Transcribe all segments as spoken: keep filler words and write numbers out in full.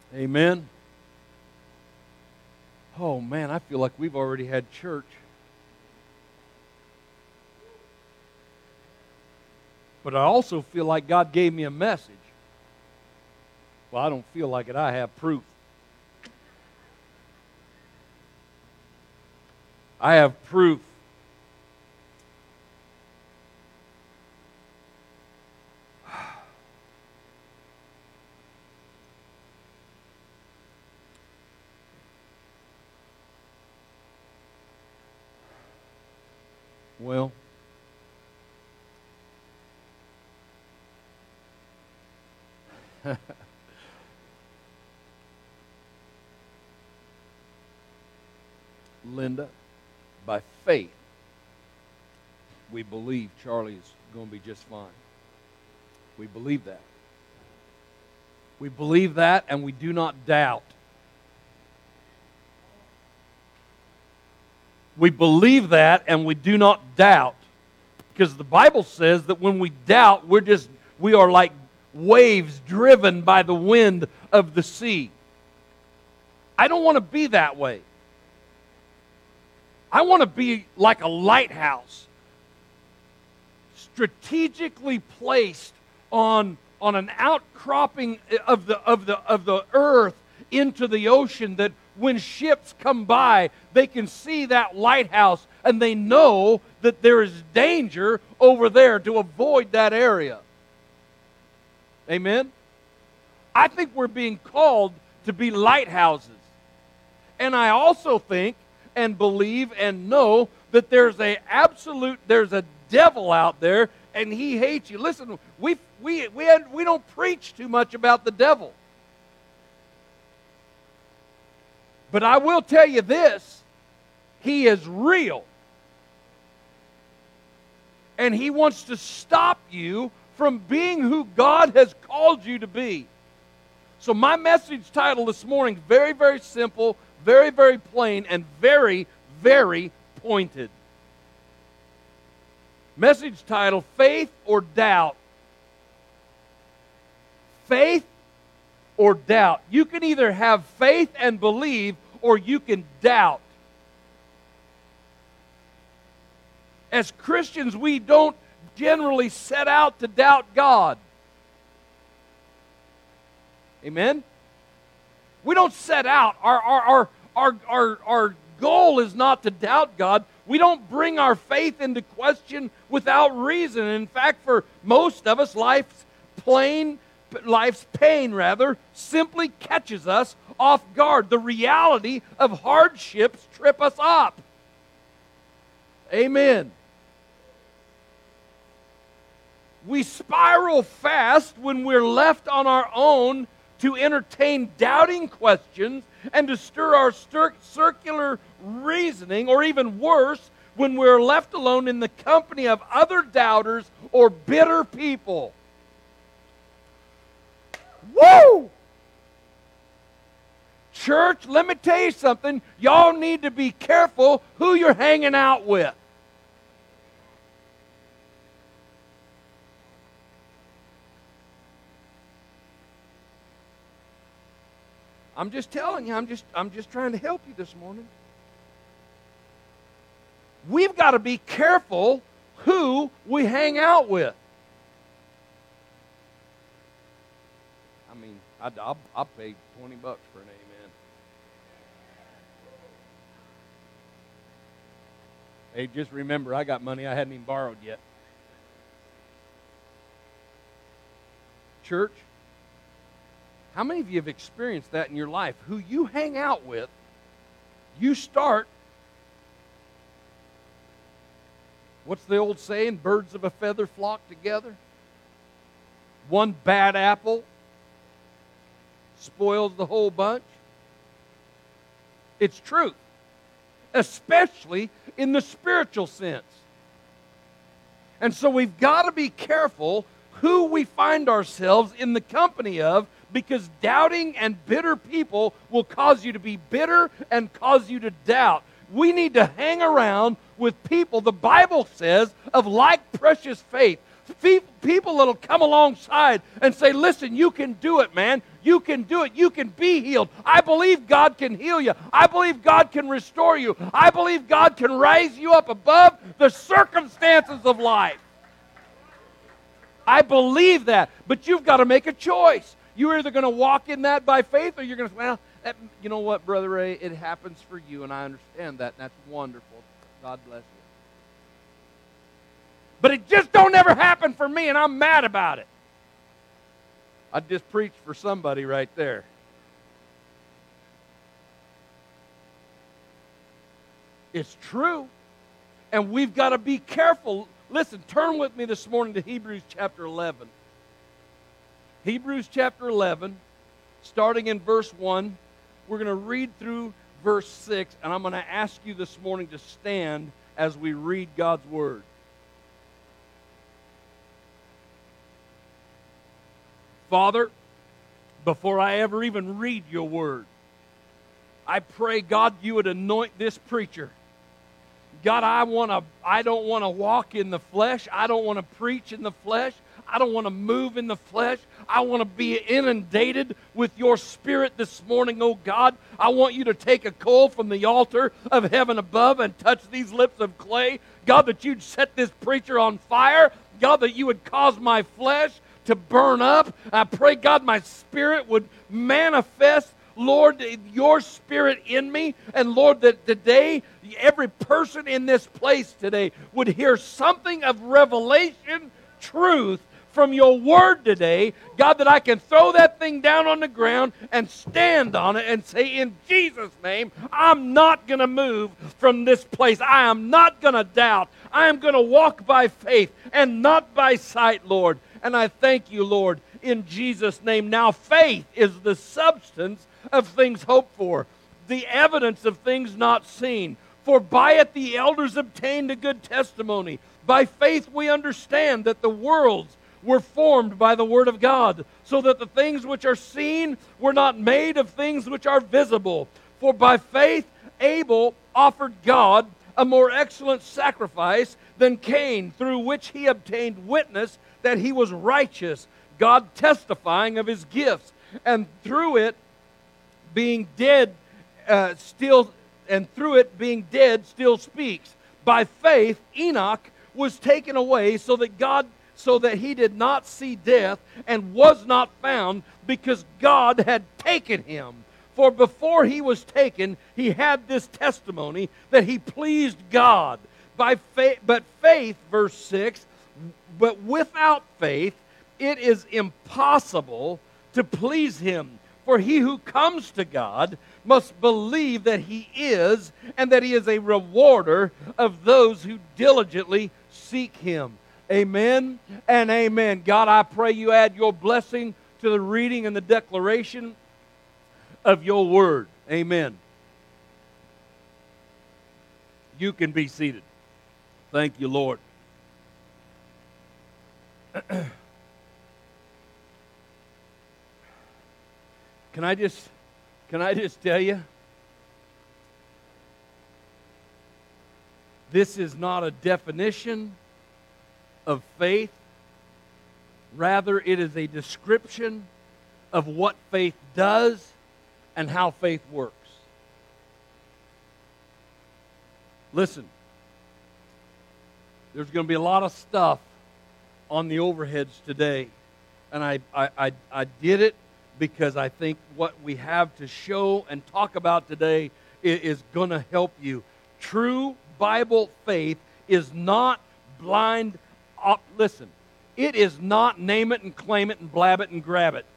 Amen. Oh man, I feel like we've already had church. But I also feel like God gave me a message. Well, I don't feel like it. I have proof. I have proof. Well, Linda, by faith, we believe Charlie's going to be just fine. We believe that. We believe that, and we do not doubt. We believe that, and we do not doubt. Because the Bible says that when we doubt, we're just, we are like waves driven by the wind of the sea. I don't want to be that way. I want to be like a lighthouse, strategically placed on, on an outcropping of the, of, the, of the earth into the ocean, that when ships come by, they can see that lighthouse and they know that there is danger over there, to avoid that area. Amen? I think we're being called to be lighthouses. And I also think and believe and know that there's a absolute, there's a devil out there, and he hates you. Listen, we we we had, we don't preach too much about the devil. But I will tell you this, he is real. And he wants to stop you from being who God has called you to be. So my message title this morning is very, very simple, very, very plain, and very, very pointed. Message title, Faith or Doubt. Faith or doubt. You can either have faith and believe, or you can doubt. As Christians, we don't generally set out to doubt God. Amen? We don't set out. Our, our, our, our, our, our goal is not to doubt God. We don't bring our faith into question without reason. In fact, for most of us, life's plain, life's pain, rather, simply catches us off guard. The reality of hardships trip us up. Amen. We spiral fast when we're left on our own to entertain doubting questions and to stir our stir- circular reasoning, or even worse, when we're left alone in the company of other doubters or bitter people. Woo! Church, let me tell you something. Y'all need to be careful who you're hanging out with. I'm just telling you, I'm just, I'm just trying to help you this morning. We've got to be careful who we hang out with. I mean, I'd, I'll, I'll pay twenty bucks for an amen. Hey, just remember, I got money I hadn't even borrowed yet. Church, how many of you have experienced that in your life? Who you hang out with, you start, what's the old saying? Birds of a feather flock together. One bad apple spoils the whole bunch. It's truth, especially in the spiritual sense. And so we've got to be careful who we find ourselves in the company of, because doubting and bitter people will cause you to be bitter and cause you to doubt. We need to hang around with people, the Bible says, of like precious faith. People that will come alongside and say, listen, you can do it, man. You can do it. You can be healed. I believe God can heal you. I believe God can restore you. I believe God can raise you up above the circumstances of life. I believe that. But you've got to make a choice. You're either going to walk in that by faith, or you're going to say, well, that, you know what, Brother Ray, it happens for you, and I understand that, and that's wonderful. God bless you. But it just don't ever happen for me, and I'm mad about it. I just preached for somebody right there. It's true. And we've got to be careful. Listen, turn with me this morning to Hebrews chapter eleven. Hebrews chapter eleven, starting in verse one. We're going to read through verse six, and I'm going to ask you this morning to stand as we read God's Word. Father, before I ever even read your word, I pray, God, you would anoint this preacher. God, I want to I don't want to walk in the flesh. I don't want to preach in the flesh. I don't want to move in the flesh. I want to be inundated with your Spirit this morning, oh God. I want you to take a coal from the altar of heaven above and touch these lips of clay. God, that you'd set this preacher on fire. God, that you would cause my flesh to burn up. I pray, God, my spirit would manifest, Lord, your Spirit in me. And Lord, that today, every person in this place today would hear something of revelation, truth from your word today. God, that I can throw that thing down on the ground and stand on it and say, in Jesus' name, I'm not going to move from this place. I am not going to doubt. I am going to walk by faith and not by sight, Lord. And I thank you, Lord, in Jesus' name. Now faith is the substance of things hoped for, the evidence of things not seen. For by it the elders obtained a good testimony. By faith we understand that the worlds were formed by the word of God, so that the things which are seen were not made of things which are visible. For by faith Abel offered God a more excellent sacrifice than Cain, through which he obtained witness that he was righteous, God testifying of his gifts, and through it being dead, uh, still, and through it being dead, still speaks. By faith, Enoch was taken away, so that God, so that he did not see death, and was not found, because God had taken him. For before he was taken, he had this testimony that he pleased God. By faith, but faith, verse six. But without faith, it is impossible to please him. For he who comes to God must believe that he is, and that he is a rewarder of those who diligently seek him. Amen and amen. God, I pray you add your blessing to the reading and the declaration of your word. Amen. You can be seated. Thank you, Lord. Can I just can I just tell you, this is not a definition of faith. Rather, it is a description of what faith does and how faith works. Listen, there's going to be a lot of stuff on the overheads today. And I, I, I, I did it because I think what we have to show and talk about today is, is going to help you. True Bible faith is not blind. Op- listen, it is not name it and claim it and blab it and grab it.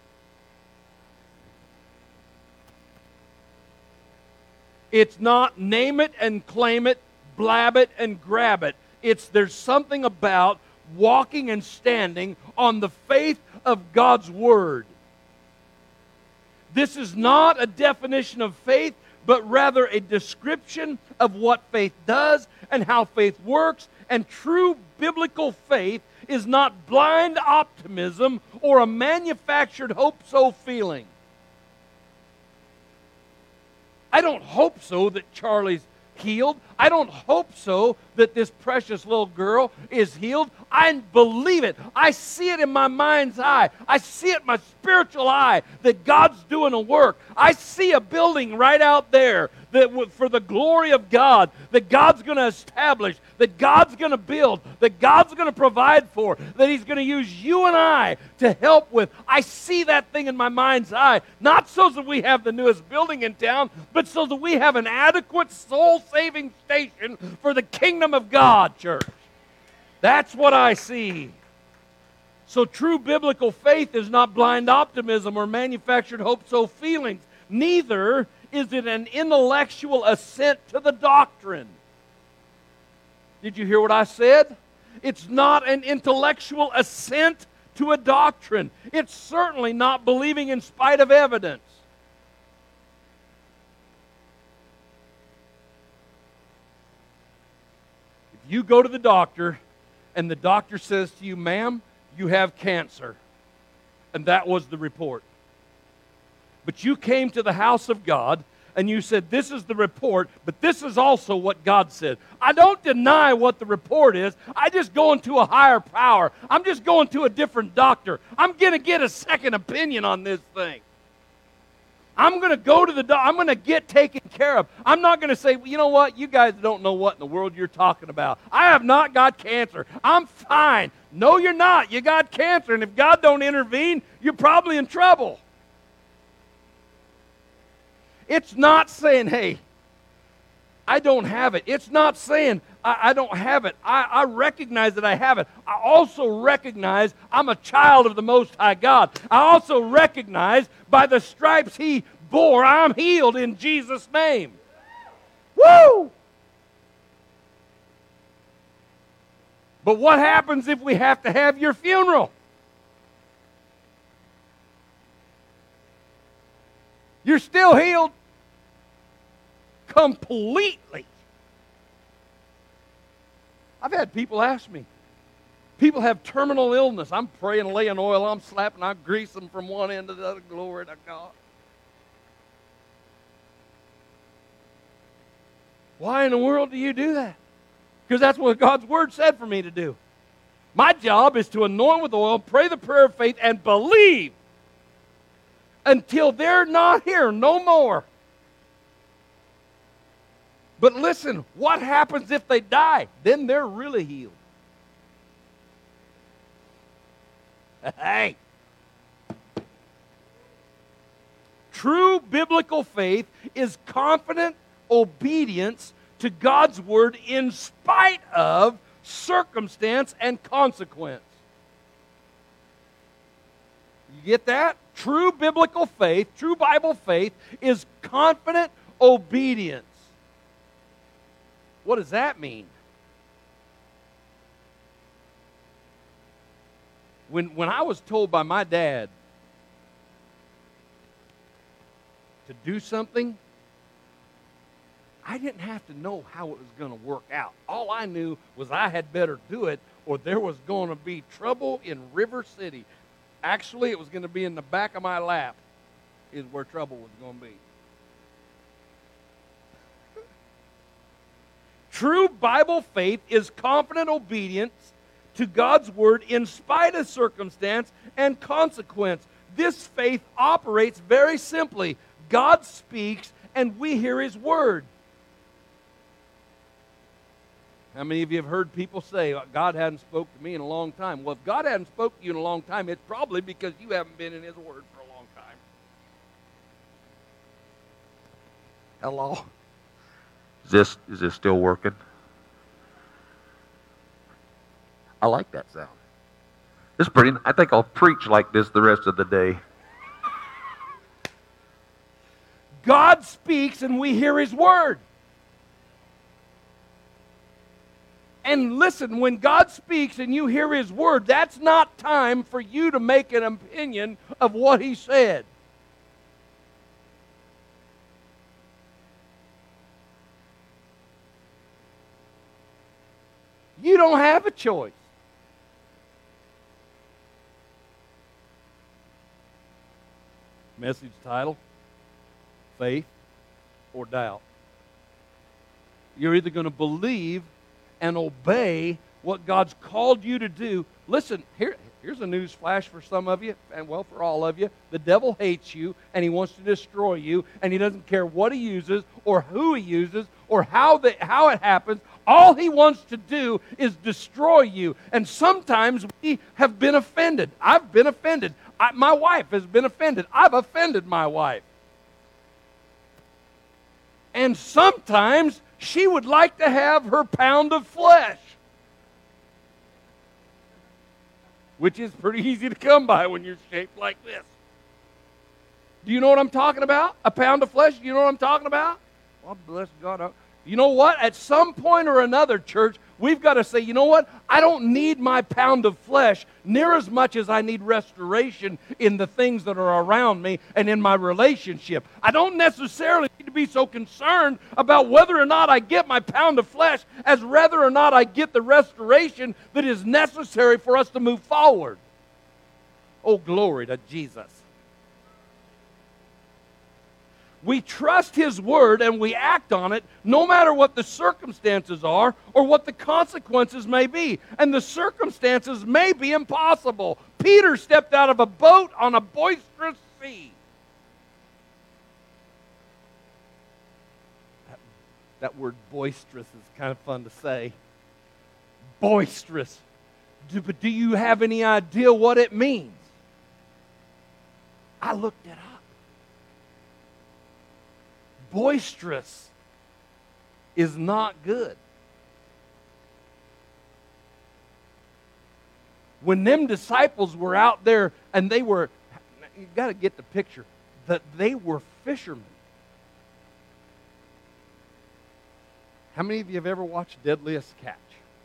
It's not name it and claim it, blab it and grab it. It's there's something about walking and standing on the faith of God's Word. This is not a definition of faith, but rather a description of what faith does and how faith works. And true biblical faith is not blind optimism or a manufactured hope-so feeling. I don't hope so that Charlie's healed. I don't hope so that this precious little girl is healed. I believe it. I see it in my mind's eye. I see it in my spiritual eye that God's doing a work. I see a building right out there that for the glory of God, that God's going to establish, that God's going to build, that God's going to provide for, that He's going to use you and I to help with. I see that thing in my mind's eye, not so that we have the newest building in town, but so that we have an adequate soul-saving station for the kingdom of God, church. That's what I see. So true biblical faith is not blind optimism or manufactured hope-so feelings. Neither is it an intellectual assent to the doctrine. Did you hear what I said? It's not an intellectual assent to a doctrine. It's certainly not believing in spite of evidence. If you go to the doctor and the doctor says to you, ma'am, you have cancer, and that was the report. But you came to the house of God and you said, this is the report, but this is also what God said. I don't deny what the report is. I just go into a higher power. I'm just going to a different doctor. I'm going to get a second opinion on this thing. I'm going to go to the doctor. I'm going to get taken care of. I'm not going to say, well, you know what? You guys don't know what in the world you're talking about. I have not got cancer. I'm fine. No, you're not. You got cancer, and if God don't intervene, you're probably in trouble. It's not saying, hey, I don't have it. It's not saying, I, I don't have it. I, I recognize that I have it. I also recognize I'm a child of the Most High God. I also recognize by the stripes He bore, I'm healed in Jesus' name. Woo! But what happens if we have to have your funeral? You're still healed completely. I've had people ask me, people have terminal illness. I'm praying, laying oil, I'm slapping, I grease them from one end to the other. Glory to God. Why in the world do you do that? Because that's what God's Word said for me to do. My job is to anoint with oil, pray the prayer of faith, and believe until they're not here no more. But listen, what happens if they die? Then they're really healed. Hey. True biblical faith is confident obedience to God's Word in spite of circumstance and consequence. You get that? True biblical faith, true Bible faith, is confident obedience. What does that mean? When, when I was told by my dad to do something, I didn't have to know how it was going to work out. All I knew was I had better do it or there was going to be trouble in River City. Actually, it was going to be in the back of my lap is where trouble was going to be. True Bible faith is confident obedience to God's Word in spite of circumstance and consequence. This faith operates very simply. God speaks and we hear His Word. How many of you have heard people say, God hadn't spoke to me in a long time? Well, if God hadn't spoke to you in a long time, it's probably because you haven't been in His Word for a long time. Hello? Is this, is this still working? I like that sound. This is pretty. I think I'll preach like this the rest of the day. God speaks and we hear His Word. And listen, when God speaks and you hear His Word, that's not time for you to make an opinion of what He said. You don't have a choice. Message title, Faith or Doubt. You're either going to believe and obey what God's called you to do. Listen, here, here's a news flash for some of you, and well, for all of you. The devil hates you, and he wants to destroy you, and he doesn't care what he uses or who he uses or how, the, how it happens. All he wants to do is destroy you. And sometimes we have been offended. I've been offended. I, my wife has been offended. I've offended my wife. And sometimes she would like to have her pound of flesh, which is pretty easy to come by when you're shaped like this. Do you know what I'm talking about? A pound of flesh? Do you know what I'm talking about? Well, bless God. You know what? At some point or another, church, we've got to say, you know what? I don't need my pound of flesh near as much as I need restoration in the things that are around me and in my relationship. I don't necessarily need to be so concerned about whether or not I get my pound of flesh as whether or not I get the restoration that is necessary for us to move forward. Oh, glory to Jesus. We trust His Word and we act on it no matter what the circumstances are or what the consequences may be. And the circumstances may be impossible. Peter stepped out of a boat on a boisterous sea. That, that word boisterous is kind of fun to say. Boisterous. Do, but do you have any idea what it means? I looked it up. Boisterous is not good. When them disciples were out there and they were, you've got to get the picture, that they were fishermen. How many of you have ever watched Deadliest Catch?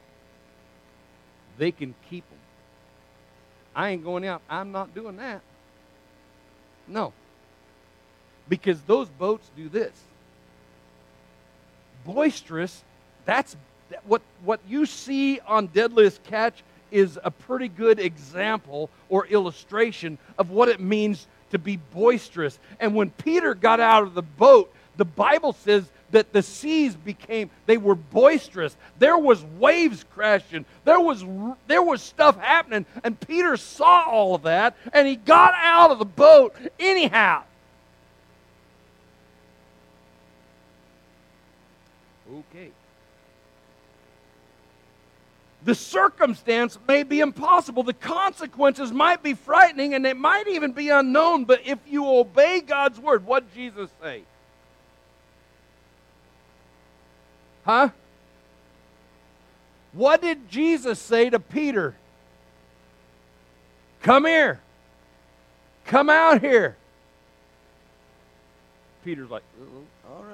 They can keep them. I ain't going out. I'm not doing that. No. Because those boats do this. Boisterous, that's what, what you see on Deadliest Catch is a pretty good example or illustration of what it means to be boisterous. And when Peter got out of the boat, the Bible says that the seas became, they were boisterous. There was waves crashing. There was, there was stuff happening. And Peter saw all of that, and he got out of the boat anyhow. Okay. The circumstance may be impossible. The consequences might be frightening, and it might even be unknown. But if you obey God's word, what did Jesus say? Huh? What did Jesus say to Peter? Come here. Come out here. Peter's like, oh, all right.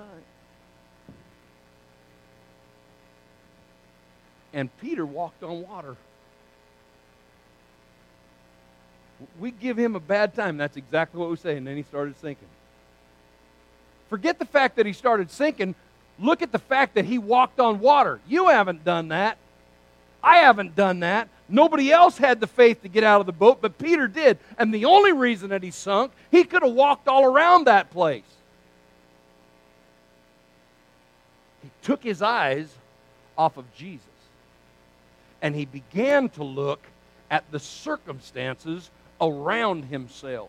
And Peter walked on water. We give him a bad time. That's exactly what we say. And then he started sinking. Forget the fact that he started sinking. Look at the fact that he walked on water. You haven't done that. I haven't done that. Nobody else had the faith to get out of the boat, but Peter did. And the only reason that he sunk, he could have walked all around that place. He took his eyes off of Jesus. And he began to look at the circumstances around himself.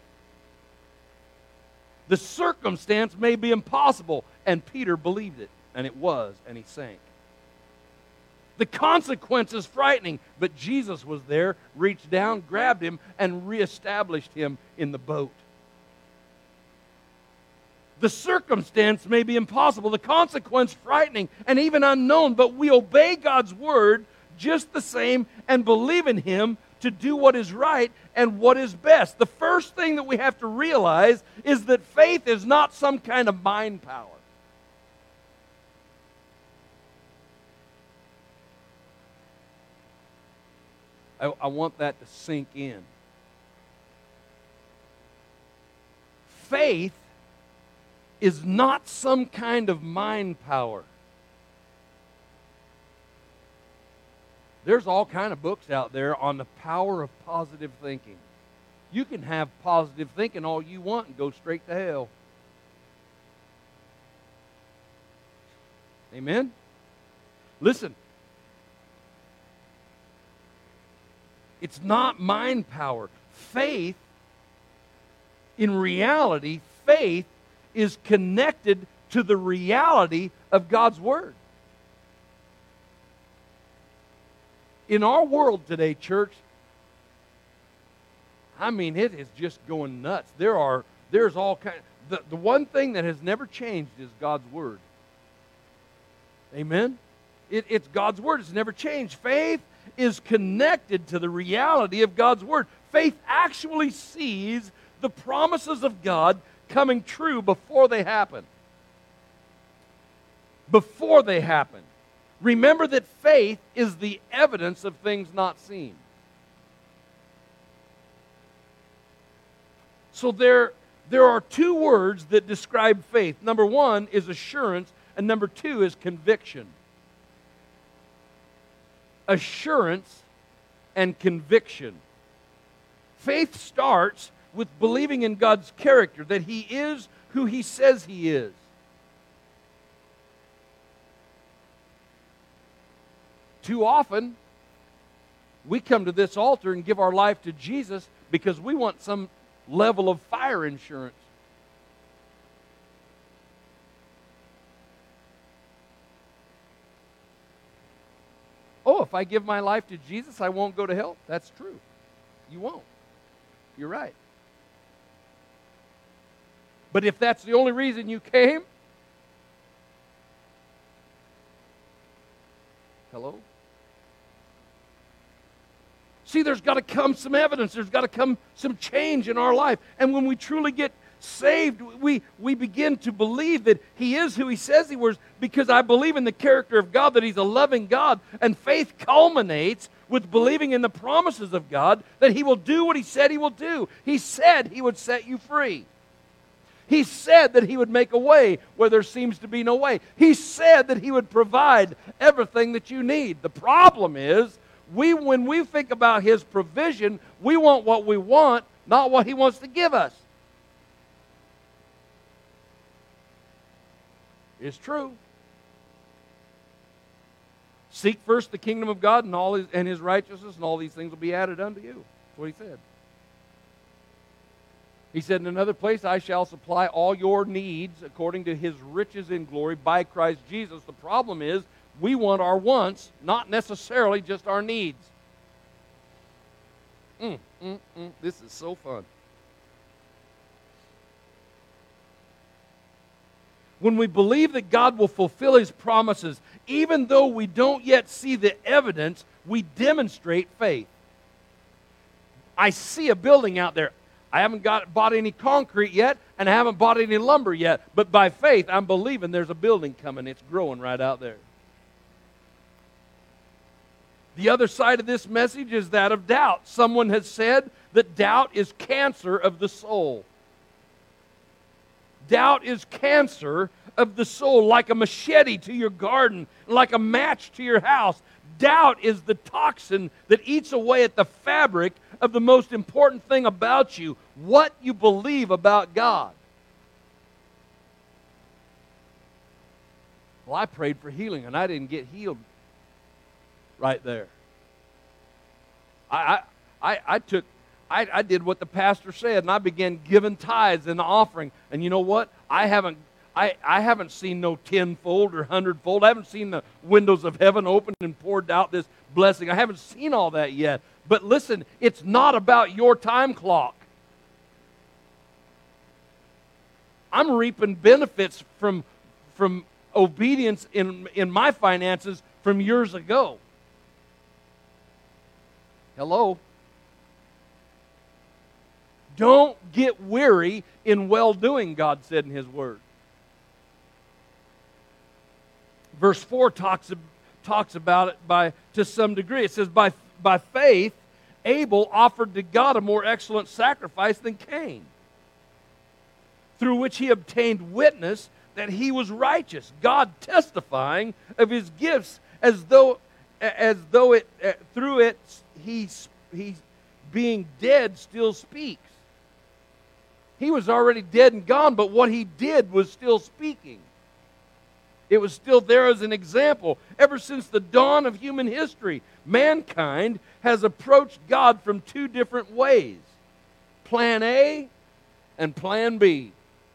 The circumstance may be impossible, and Peter believed it, and it was, and he sank. The consequence is frightening, but Jesus was there, reached down, grabbed him, and reestablished him in the boat. The circumstance may be impossible, the consequence frightening, and even unknown, but we obey God's word just the same and believe in Him to do what is right and what is best. The first thing that we have to realize is that faith is not some kind of mind power. I, I want that to sink in. Faith is not some kind of mind power. There's all kind of books out there on the power of positive thinking. You can have positive thinking all you want and go straight to hell. Amen? Listen, it's not mind power. Faith, in reality, faith is connected to the reality of God's Word. In our world today, church, I mean, it is just going nuts. There are, there's all kind. The, the one thing that has never changed is God's Word. Amen? It, it's God's Word. It's never changed. Faith is connected to the reality of God's Word. Faith actually sees the promises of God coming true before they happen. Before they happen. Remember that faith is the evidence of things not seen. So there, there are two words that describe faith. Number one is assurance, and number two is conviction. Assurance and conviction. Faith starts with believing in God's character, that He is who He says He is. Too often, we come to this altar and give our life to Jesus because we want some level of fire insurance. Oh, if I give my life to Jesus, I won't go to hell. That's true. You won't. You're right. But if that's the only reason you came, hello? See, there's got to come some evidence. There's got to come some change in our life. And when we truly get saved, we, we begin to believe that He is who He says He was, because I believe in the character of God, that He's a loving God. And faith culminates with believing in the promises of God, that He will do what He said He will do. He said He would set you free. He said that He would make a way where there seems to be no way. He said that He would provide everything that you need. The problem is, we when we think about His provision, we want what we want, not what He wants to give us. It's true. Seek first the kingdom of God and all his, and His righteousness, and all these things will be added unto you. That's what He said. He said in another place, I shall supply all your needs according to His riches in glory by Christ Jesus. The problem is, we want our wants, not necessarily just our needs. Mm, mm, mm. This is so fun. When we believe that God will fulfill His promises, even though we don't yet see the evidence, we demonstrate faith. I see a building out there. I haven't got bought any concrete yet, and I haven't bought any lumber yet, but by faith, I'm believing there's a building coming. It's growing right out there. The other side of this message is that of doubt. Someone has said that doubt is cancer of the soul. Doubt is cancer of the soul, like a machete to your garden, like a match to your house. Doubt is the toxin that eats away at the fabric of the most important thing about you, what you believe about God. Well, I prayed for healing, and I didn't get healed right there. I, I, I, I took, I, I did what the pastor said, and I began giving tithes and offering. And you know what? I haven't, I, I haven't seen no tenfold or hundredfold. I haven't seen the windows of heaven opened and poured out this blessing. I haven't seen all that yet. But listen, it's not about your time clock. I'm reaping benefits from, from obedience in, in my finances from years ago. Hello? Don't get weary in well-doing, God said in His Word. Verse four talks, talks about it by to some degree. It says, by, by faith, Abel offered to God a more excellent sacrifice than Cain, through which he obtained witness that he was righteous, God testifying of His gifts as though, as though it uh, through it he, he, being dead, still speaks. He was already dead and gone, but what he did was still speaking. It was still there as an example. Ever since the dawn of human history, mankind has approached God from two different ways. Plan A and Plan B.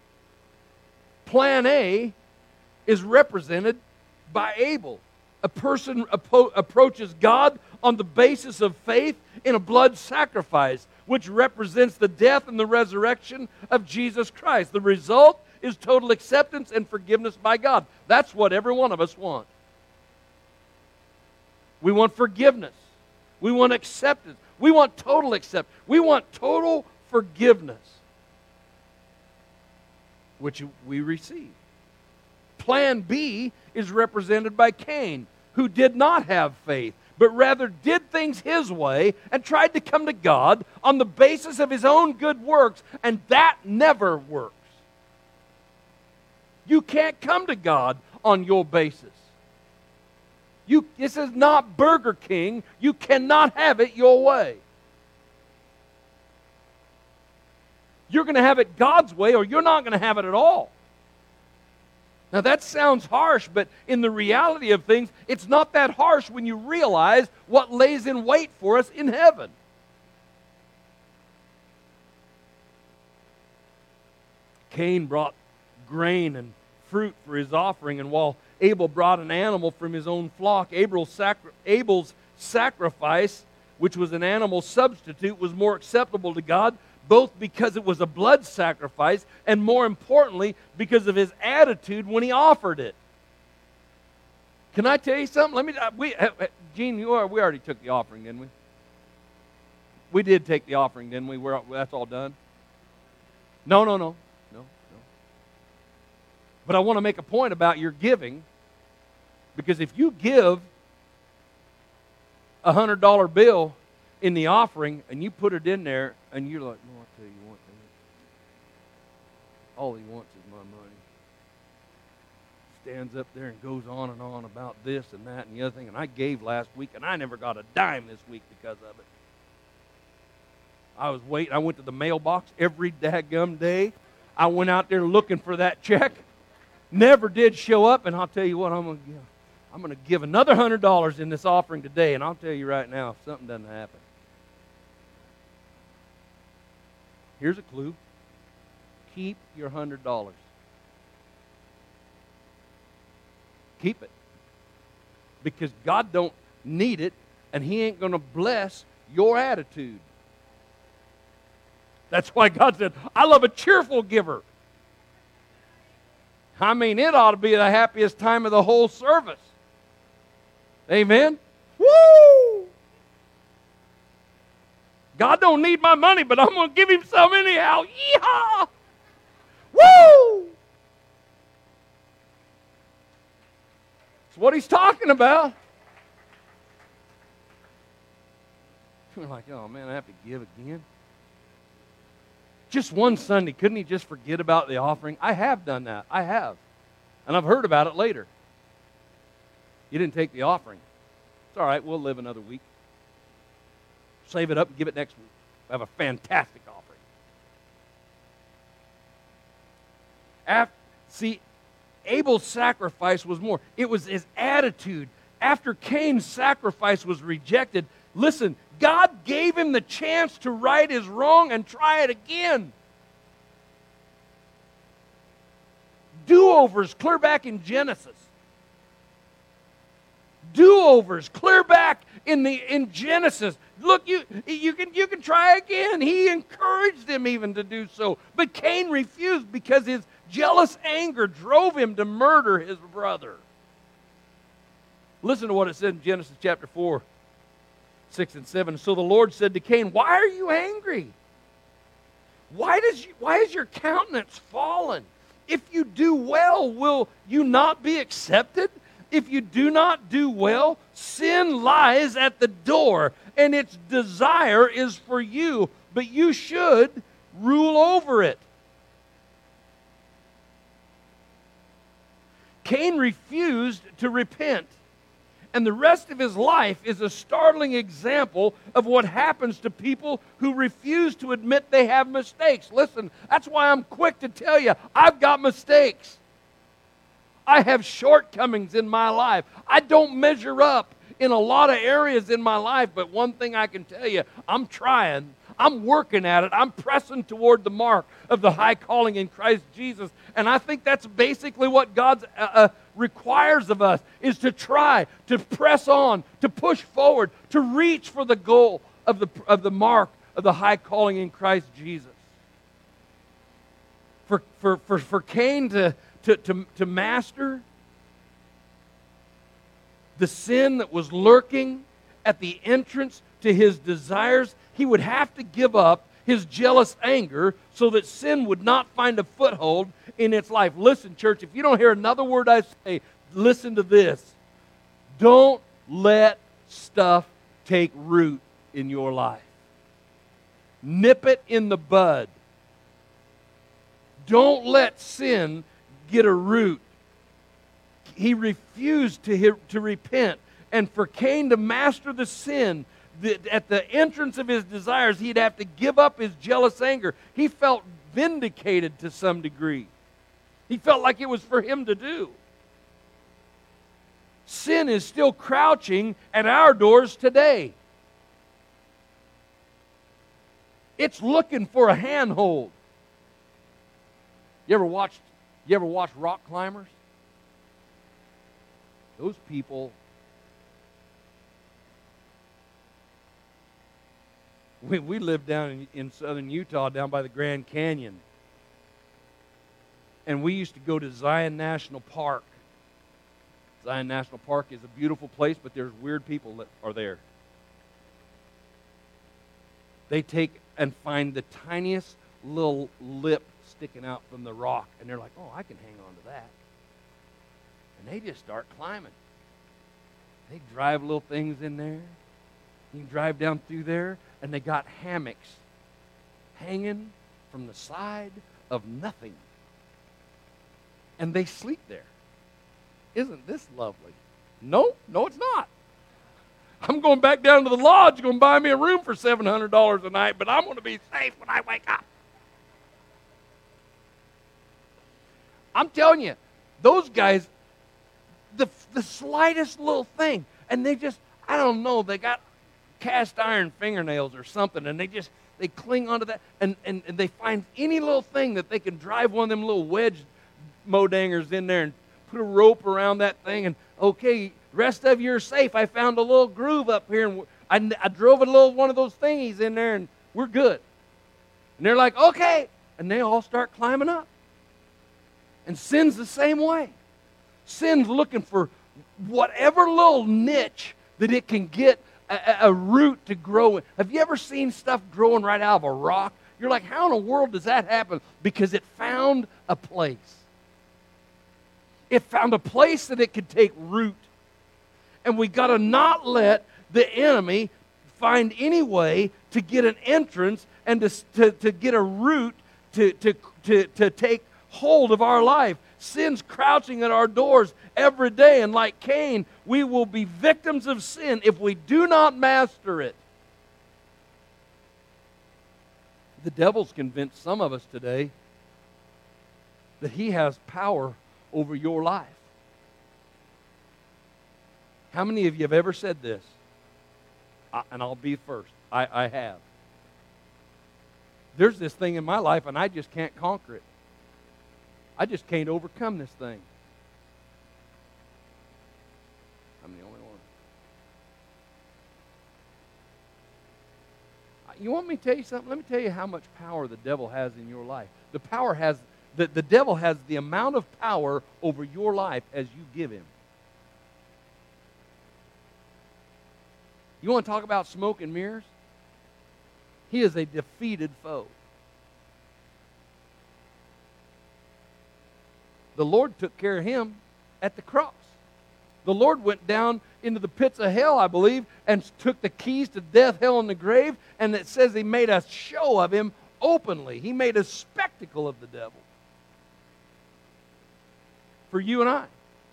Plan A is represented by Abel. A person appo- approaches God on the basis of faith in a blood sacrifice, which represents the death and the resurrection of Jesus Christ. The result is total acceptance and forgiveness by God. That's what every one of us want. We want forgiveness. We want acceptance. We want total acceptance. We want total forgiveness, which we receive. Plan B is represented by Cain, who did not have faith, but rather did things his way and tried to come to God on the basis of his own good works, and that never works. You can't come to God on your basis. You, this is not Burger King. You cannot have it your way. You're going to have it God's way, or you're not going to have it at all. Now that sounds harsh, but in the reality of things, it's not that harsh when you realize what lays in wait for us in heaven. Cain brought grain and fruit for his offering, and while Abel brought an animal from his own flock, Abel's, sacri- Abel's sacrifice, which was an animal substitute, was more acceptable to God, both because it was a blood sacrifice and, more importantly, because of his attitude when he offered it. Can I tell you something? Let me. We, Gene, you are, we already took the offering, didn't we? We did take the offering, didn't we? We're, that's all done. No, no, no, no, no. But I want to make a point about your giving, because if you give a hundred dollar bill in the offering and you put it in there and you're like, no, I'll tell you what, all he wants is my money. Stands up there and goes on and on about this and that and the other thing, and I gave last week and I never got a dime this week because of it. I was waiting. I went to the mailbox every daggum day. I went out there looking for that check. Never did show up, and I'll tell you what, I'm going to give. I'm going to give another one hundred dollars in this offering today, and I'll tell you right now, if something doesn't happen. Here's a clue. Keep your one hundred dollars. Keep it. Because God don't need it, and He ain't going to bless your attitude. That's why God said, I love a cheerful giver. I mean, it ought to be the happiest time of the whole service. Amen? Woo! God don't need my money, but I'm going to give Him some anyhow. Yeehaw! Woo! That's what He's talking about. We're like, oh man, I have to give again. Just one Sunday, couldn't He just forget about the offering? I have done that. I have. And I've heard about it later. You didn't take the offering. It's all right, we'll live another week. Save it up and give it next week. We have a fantastic offering. After, see, Abel's sacrifice was more. It was his attitude. After Cain's sacrifice was rejected, listen, God gave him the chance to right his wrong and try it again. Do-overs, clear back in Genesis. Do-overs, clear back in the in Genesis. Look, you you can you can try again. He encouraged him even to do so, but Cain refused because his jealous anger drove him to murder his brother. Listen to what it said in Genesis chapter four, six and seven. So the Lord said to Cain, "Why are you angry? Why does you, why is your countenance fallen? If you do well, will you not be accepted? If you do not do well, sin lies at the door, and its desire is for you, but you should rule over it." Cain refused to repent, and the rest of his life is a startling example of what happens to people who refuse to admit they have mistakes. Listen, that's why I'm quick to tell you, I've got mistakes. I have shortcomings in my life. I don't measure up in a lot of areas in my life, but one thing I can tell you, I'm trying. I'm working at it. I'm pressing toward the mark of the high calling in Christ Jesus. And I think that's basically what God uh, uh, requires of us, is to try, to press on, to push forward, to reach for the goal of the, of the mark of the high calling in Christ Jesus. For, for, for, for Cain to, to, to, to master the sin that was lurking at the entrance to his desires, he would have to give up his jealous anger so that sin would not find a foothold in its life. Listen, church, if you don't hear another word I say, listen to this. Don't let stuff take root in your life. Nip it in the bud. Don't let sin get a root. He refused to, to repent. And for Cain to master the sin, the, at the entrance of his desires, he'd have to give up his jealous anger. He felt vindicated to some degree. He felt like it was for him to do. Sin is still crouching at our doors today. It's looking for a handhold. You ever watched, you ever watched rock climbers? Those people, we, we lived down in, in southern Utah, down by the Grand Canyon. And we used to go to Zion National Park. Zion National Park is a beautiful place, but there's weird people that are there. They take and find the tiniest little lip sticking out from the rock, and they're like, oh, I can hang on to that. And they just start climbing. They drive little things in there. You can drive down through there, and they got hammocks hanging from the side of nothing. And they sleep there. Isn't this lovely? No, no, it's not. I'm going back down to the lodge, going to buy me a room for seven hundred dollars a night, but I'm going to be safe when I wake up. I'm telling you, those guys, the, the slightest little thing, and they just, I don't know, they got cast iron fingernails or something, and they just, they cling onto that, and, and, and they find any little thing that they can drive one of them little wedge modangers in there and put a rope around that thing, and okay, rest of you are safe. I found a little groove up here, and I, I drove a little one of those thingies in there, and we're good. And they're like, okay, and they all start climbing up. And sin's the same way. Sin's looking for whatever little niche that it can get a, a root to grow in. Have you ever seen stuff growing right out of a rock? You're like, how in the world does that happen? Because it found a place. It found a place that it could take root. And we got to not let the enemy find any way to get an entrance and to, to, to get a root to, to, to, to take hold of our life. Sin's crouching at our doors every day, and like Cain, we will be victims of sin if we do not master it. The devil's convinced some of us today that he has power over your life. How many of you have ever said this? I, and I'll be first. I, I have. There's this thing in my life, and I just can't conquer it. I just can't overcome this thing. I'm the only one. You want me to tell you something? Let me tell you how much power the devil has in your life. The power has the, the devil has the amount of power over your life as you give him. You want to talk about smoke and mirrors? He is a defeated foe. The Lord took care of him at the cross. The Lord went down into the pits of hell, I believe, and took the keys to death, hell, and the grave, and it says he made a show of him openly. He made a spectacle of the devil for you and I.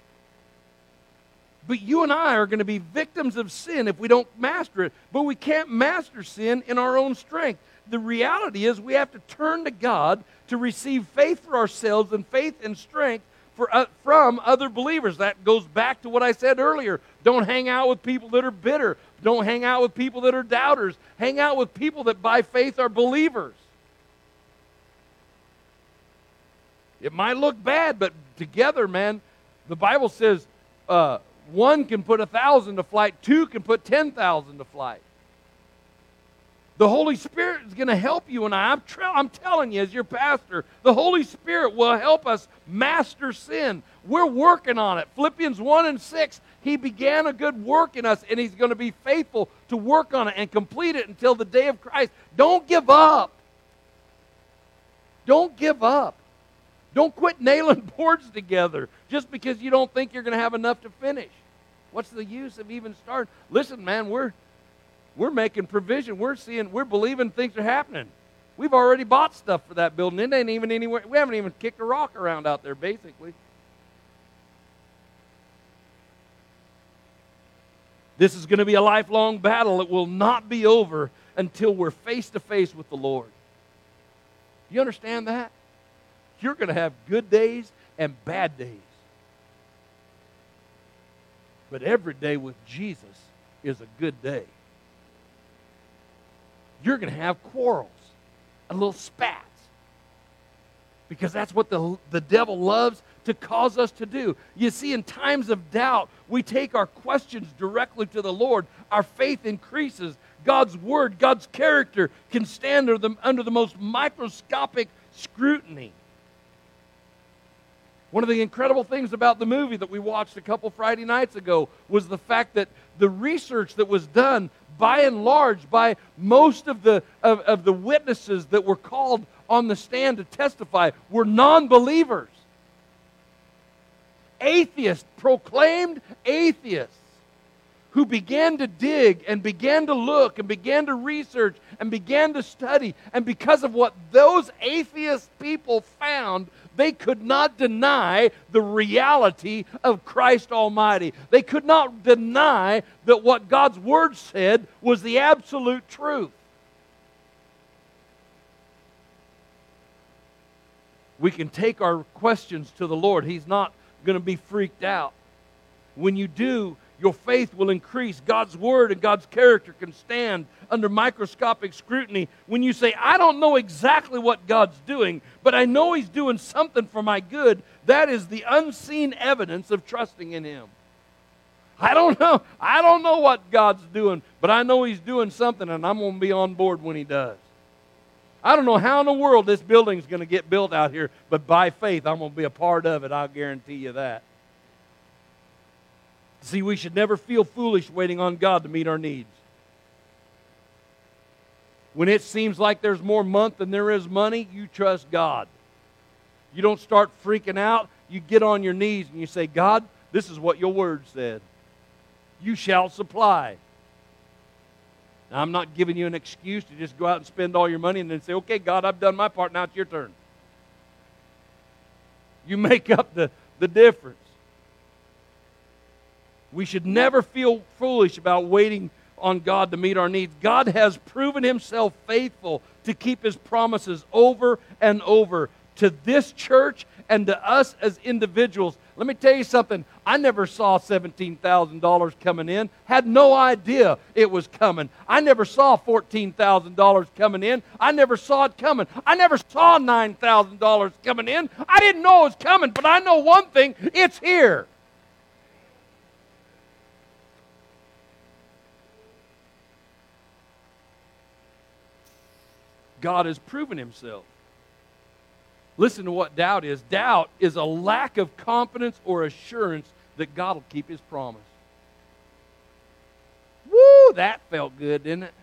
But you and I are going to be victims of sin if we don't master it. But we can't master sin in our own strength. The reality is we have to turn to God to receive faith for ourselves and faith and strength for, uh, from other believers. That goes back to what I said earlier. Don't hang out with people that are bitter. Don't hang out with people that are doubters. Hang out with people that by faith are believers. It might look bad, but together, man, the Bible says uh, one can put a thousand to flight, two can put ten thousand to flight. The Holy Spirit is going to help you and I. I'm, tra- I'm telling you, as your pastor, the Holy Spirit will help us master sin. We're working on it. Philippians one and six, He began a good work in us, and He's going to be faithful to work on it and complete it until the day of Christ. Don't give up. Don't give up. Don't quit nailing boards together just because you don't think you're going to have enough to finish. What's the use of even starting? Listen, man, we're we're making provision. We're seeing, we're believing things are happening. We've already bought stuff for that building. It ain't even anywhere. We haven't even kicked a rock around out there, basically. This is going to be a lifelong battle. It will not be over until we're face to face with the Lord. Do you understand that? You're going to have good days and bad days. But every day with Jesus is a good day. You're going to have quarrels, a little spats. Because that's what the, the devil loves to cause us to do. You see, in times of doubt, we take our questions directly to the Lord. Our faith increases. God's Word, God's character can stand under the, under the most microscopic scrutiny. One of the incredible things about the movie that we watched a couple Friday nights ago was the fact that the research that was done, by and large, by most of the, of, of the witnesses that were called on the stand to testify, were non-believers. Atheists, proclaimed atheists, who began to dig and began to look and began to research and began to study. And because of what those atheist people found, they could not deny the reality of Christ Almighty. They could not deny that what God's Word said was the absolute truth. We can take our questions to the Lord. He's not going to be freaked out. When you do, your faith will increase. God's Word and God's character can stand under microscopic scrutiny. When you say, I don't know exactly what God's doing, but I know He's doing something for my good, that is the unseen evidence of trusting in Him. I don't know. I don't know what God's doing, but I know He's doing something, and I'm going to be on board when He does. I don't know how in the world this building's going to get built out here, but by faith, I'm going to be a part of it. I'll guarantee you that. See, we should never feel foolish waiting on God to meet our needs. When it seems like there's more month than there is money, you trust God. You don't start freaking out. You get on your knees and you say, God, this is what your Word said. You shall supply. Now, I'm not giving you an excuse to just go out and spend all your money and then say, okay, God, I've done my part. Now it's your turn. You make up the, the difference. We should never feel foolish about waiting on God to meet our needs. God has proven Himself faithful to keep His promises over and over to this church and to us as individuals. Let me tell you something. I never saw seventeen thousand dollars coming in. Had no idea it was coming. I never saw fourteen thousand dollars coming in. I never saw it coming. I never saw nine thousand dollars coming in. I didn't know it was coming, but I know one thing. It's here. God has proven Himself. Listen to what doubt is. Doubt is a lack of confidence or assurance that God will keep His promise. Woo, that felt good, didn't it?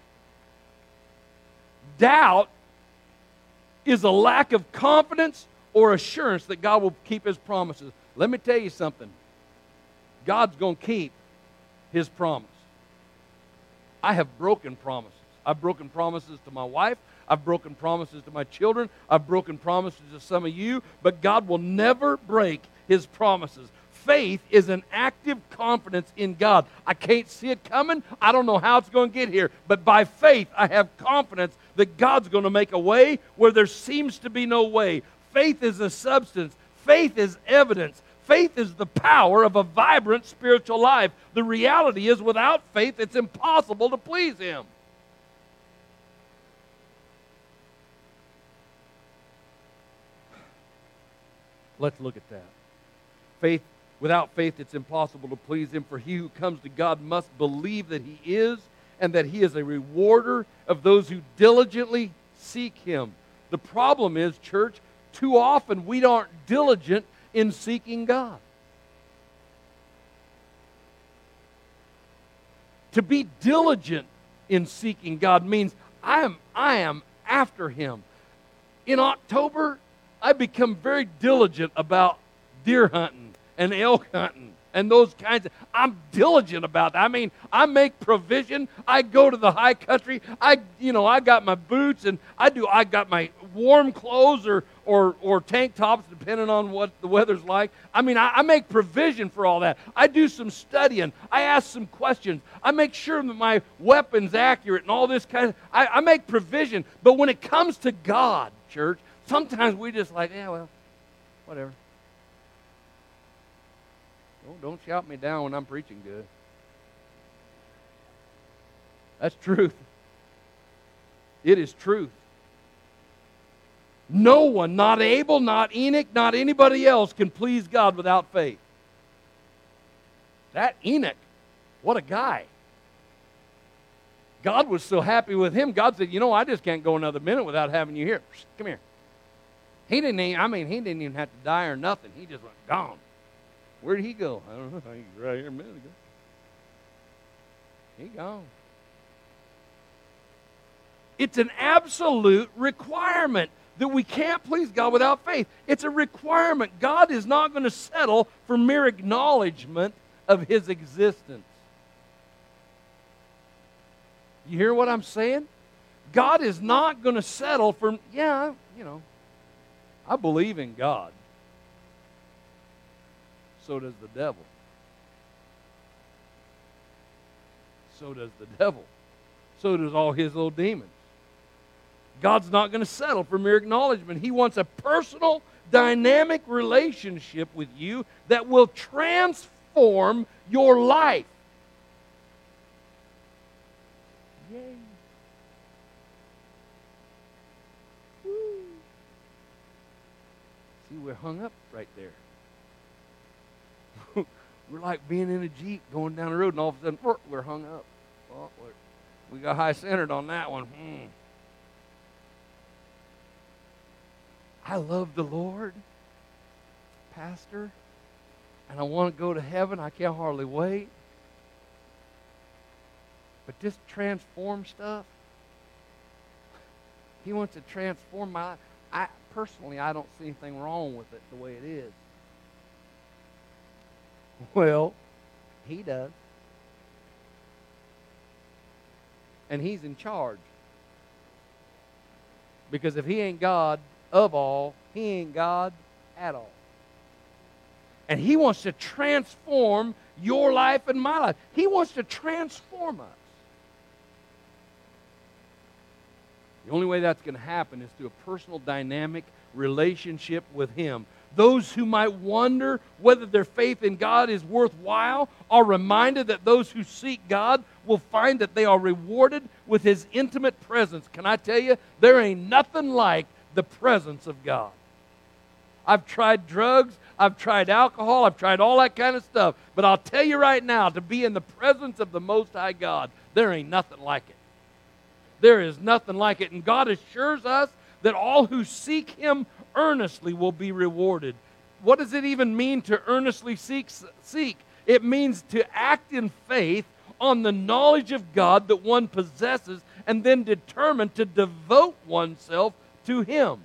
Doubt is a lack of confidence or assurance that God will keep His promises. Let me tell you something. God's going to keep His promise. I have broken promises. I've broken promises to my wife. I've broken promises to my children. I've broken promises to some of you. But God will never break His promises. Faith is an active confidence in God. I can't see it coming. I don't know how it's going to get here. But by faith, I have confidence that God's going to make a way where there seems to be no way. Faith is a substance. Faith is evidence. Faith is the power of a vibrant spiritual life. The reality is, without faith, it's impossible to please Him. Let's look at that. Faith, without faith, it's impossible to please Him, for he who comes to God must believe that He is, and that He is a rewarder of those who diligently seek Him. The problem is, church, too often we aren't diligent in seeking God. To be diligent in seeking God means I am, I am after Him. In October, I become very diligent about deer hunting and elk hunting and those kinds of, I'm diligent about that. I mean, I make provision. I go to the high country. I, you know, I got my boots and I do, I got my warm clothes or, or, or tank tops, depending on what the weather's like. I mean, I, I make provision for all that. I do some studying. I ask some questions. I make sure that my weapon's accurate and all this kind of, I, I make provision. But when it comes to God, church, sometimes we just like, yeah, well, whatever. Don't, don't shout me down when I'm preaching good. That's truth. It is truth. No one, not Abel, not Enoch, not anybody else can please God without faith. That Enoch, what a guy. God was so happy with him, God said, you know, I just can't go another minute without having you here. Come here. He didn't even, I mean, he didn't even have to die or nothing. He just went, gone. Where did he go? I don't know. He was right here a minute ago. He gone. It's an absolute requirement that we can't please God without faith. It's a requirement. God is not going to settle for mere acknowledgement of His existence. You hear what I'm saying? God is not going to settle for, yeah, you know, I believe in God. So does the devil. So does the devil. So does all his little demons. God's not going to settle for mere acknowledgement. He wants a personal, dynamic relationship with you that will transform your life. Yay. Woo. See, we're hung up right there. We're like being in a Jeep going down the road, and all of a sudden, we're hung up. Well, we got high-centered on that one. Hmm. I love the Lord, Pastor, and I want to go to heaven. I can't hardly wait. But this transform stuff, He wants to transform my life. I, personally, I don't see anything wrong with it the way it is. Well, He does. And He's in charge. Because if He ain't God of all, He ain't God at all. And He wants to transform your life and my life. He wants to transform us. The only way that's going to happen is through a personal, dynamic relationship with Him. Those who might wonder whether their faith in God is worthwhile are reminded that those who seek God will find that they are rewarded with His intimate presence. Can I tell you, there ain't nothing like the presence of God. I've tried drugs, I've tried alcohol, I've tried all that kind of stuff. But I'll tell you right now, to be in the presence of the Most High God, there ain't nothing like it. There is nothing like it. And God assures us that all who seek Him earnestly will be rewarded. What does it even mean to earnestly seek? Seek? It means to act in faith on the knowledge of God that one possesses and then determine to devote oneself to Him.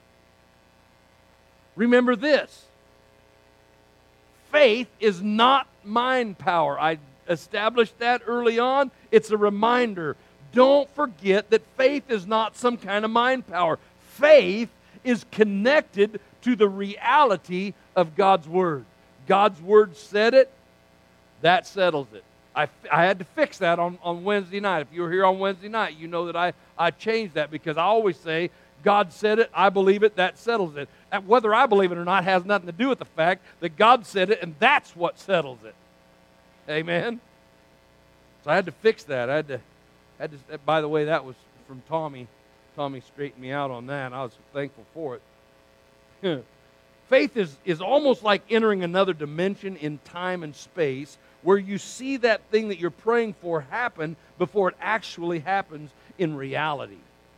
Remember this. Faith is not mind power. I established that early on. It's a reminder. Don't forget that faith is not some kind of mind power. Faith is connected to the reality of God's Word. God's Word said it, that settles it. I, I had to fix that on, on Wednesday night. If you were here on Wednesday night, you know that I, I changed that because I always say God said it, I believe it, that settles it. And whether I believe it or not has nothing to do with the fact that God said it, and that's what settles it. Amen? So I had to fix that. I had to, had to. By the way, that was from Tommy. Tommy straightened me out on that. I was thankful for it. Faith is, is almost like entering another dimension in time and space where you see that thing that you're praying for happen before it actually happens in reality.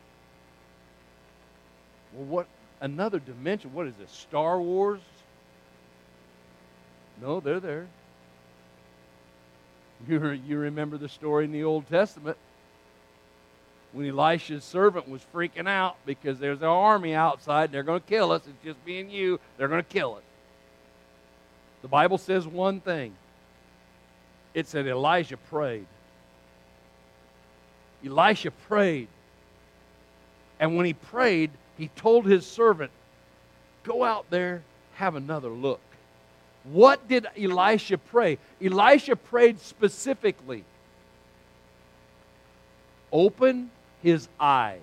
Well, what another dimension? What is this? Star Wars? No, they're there. You, re, you remember the story in the Old Testament when Elisha's servant was freaking out because there's an army outside and they're going to kill us. It's just me and you. They're going to kill us. The Bible says one thing. It said Elijah prayed. Elisha prayed. And when he prayed, he told his servant, go out there, have another look. What did Elisha pray? Elisha prayed specifically, open his eyes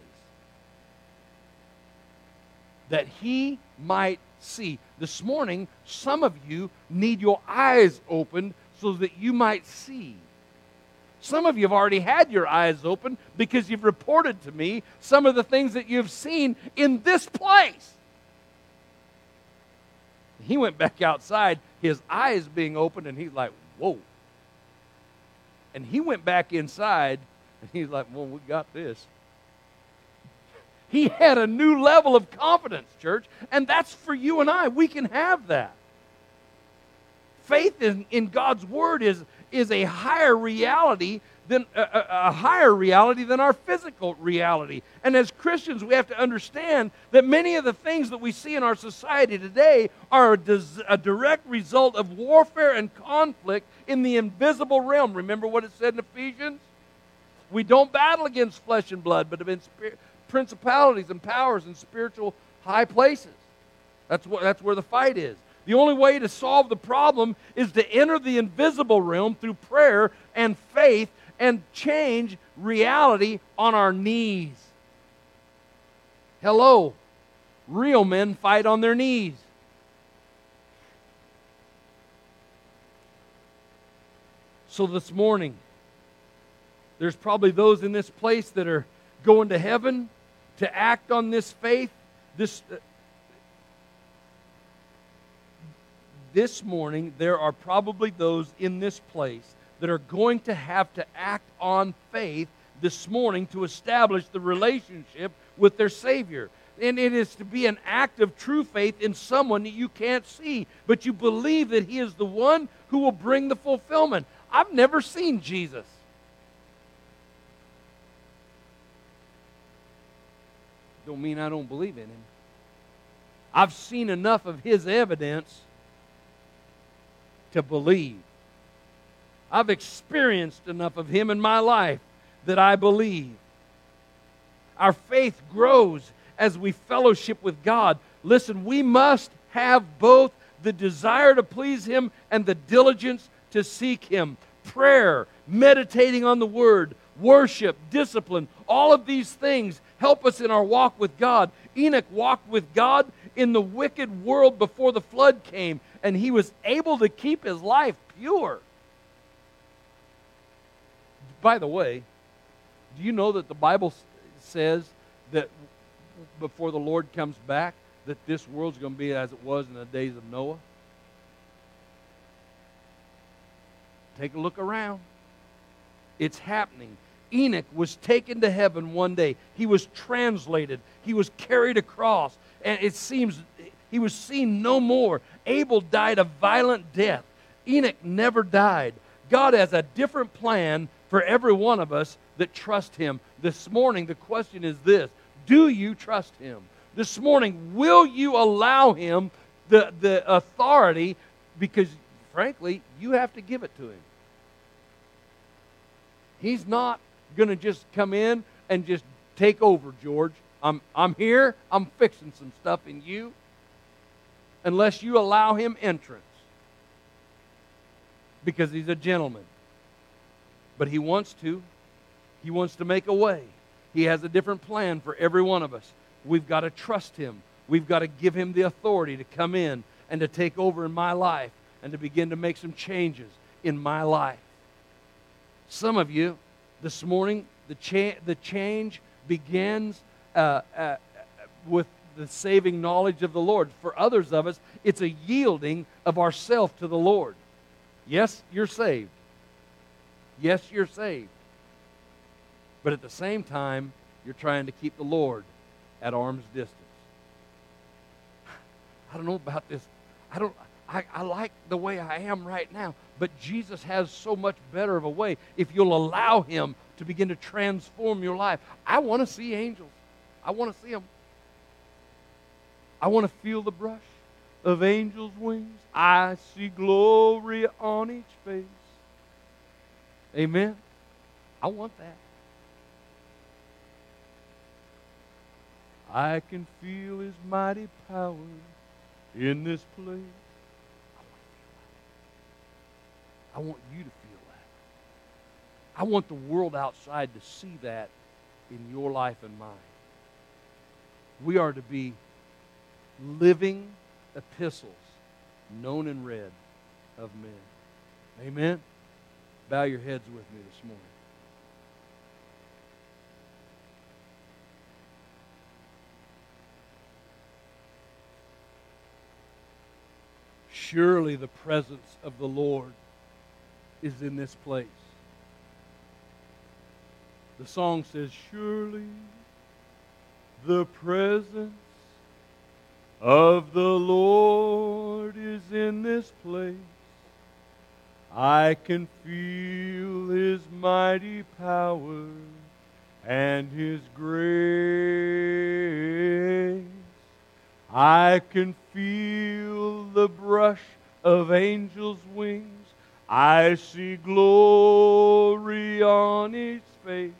that he might see. This morning, some of you need your eyes opened so that you might see. Some of you have already had your eyes open because you've reported to me some of the things that you've seen in this place. He went back outside, his eyes being opened, and he's like, whoa. And he went back inside, and he's like, well, we got this. He had a new level of confidence, church, and that's for you and I. We can have that. Faith in, in God's Word is, is a higher reality than a, a, a higher reality than our physical reality. And as Christians, we have to understand that many of the things that we see in our society today are a, des, a direct result of warfare and conflict in the invisible realm. Remember what it said in Ephesians? We don't battle against flesh and blood, but against principalities and powers and spiritual high places. That's what, that's where the fight is. The only way to solve the problem is to enter the invisible realm through prayer and faith and change reality on our knees. Hello. Real men fight on their knees. So this morning, there's probably those in this place that are going to heaven to act on this faith. This uh, This morning, there are probably those in this place that are going to have to act on faith this morning to establish the relationship with their Savior. And it is to be an act of true faith in someone that you can't see, but you believe that He is the one who will bring the fulfillment. I've never seen Jesus. Don't mean I don't believe in Him. I've seen enough of His evidence to believe. I've experienced enough of Him in my life that I believe. Our faith grows as we fellowship with God. Listen, we must have both the desire to please Him and the diligence to seek Him. Prayer, meditating on the Word, worship, discipline, all of these things help us in our walk with God. Enoch walked with God in the wicked world before the flood came, and he was able to keep his life pure. By the way, do you know that the Bible says that before the Lord comes back, that this world's going to be as it was in the days of Noah? Take a look around. It's happening. Enoch was taken to heaven one day. He was translated. He was carried across. And it seems he was seen no more. Abel died a violent death. Enoch never died. God has a different plan for every one of us that trust Him. This morning, the question is this: do you trust Him? This morning, will you allow Him the, the authority? Because, frankly, you have to give it to Him. He's not going to just come in and just take over, George. I'm, I'm here. I'm fixing some stuff in you. Unless you allow Him entrance. Because He's a gentleman. But He wants to. He wants to make a way. He has a different plan for every one of us. we've got to trust Him. We've got to give Him the authority to come in and to take over in my life and to begin to make some changes in my life. Some of you, this morning, the, cha- the change begins uh, uh, with the saving knowledge of the Lord. For others of us, it's a yielding of ourself to the Lord. Yes, you're saved. Yes, you're saved. But at the same time, you're trying to keep the Lord at arm's distance. I don't know about this. I don't. I, I like the way I am right now, but Jesus has so much better of a way if you'll allow Him to begin to transform your life. I want to see angels. I want to see them. I want to feel the brush of angels' wings. I see glory on each face. Amen. I want that. I can feel His mighty power in this place. I want you to feel that. I want the world outside to see that in your life and mine. We are to be living epistles, known and read of men. Amen? Bow your heads with me this morning. Surely the presence of the Lord is in this place. The song says, surely the presence of the Lord is in this place. I can feel His mighty power and His grace. I can feel the brush of angels' wings. I see glory on His face.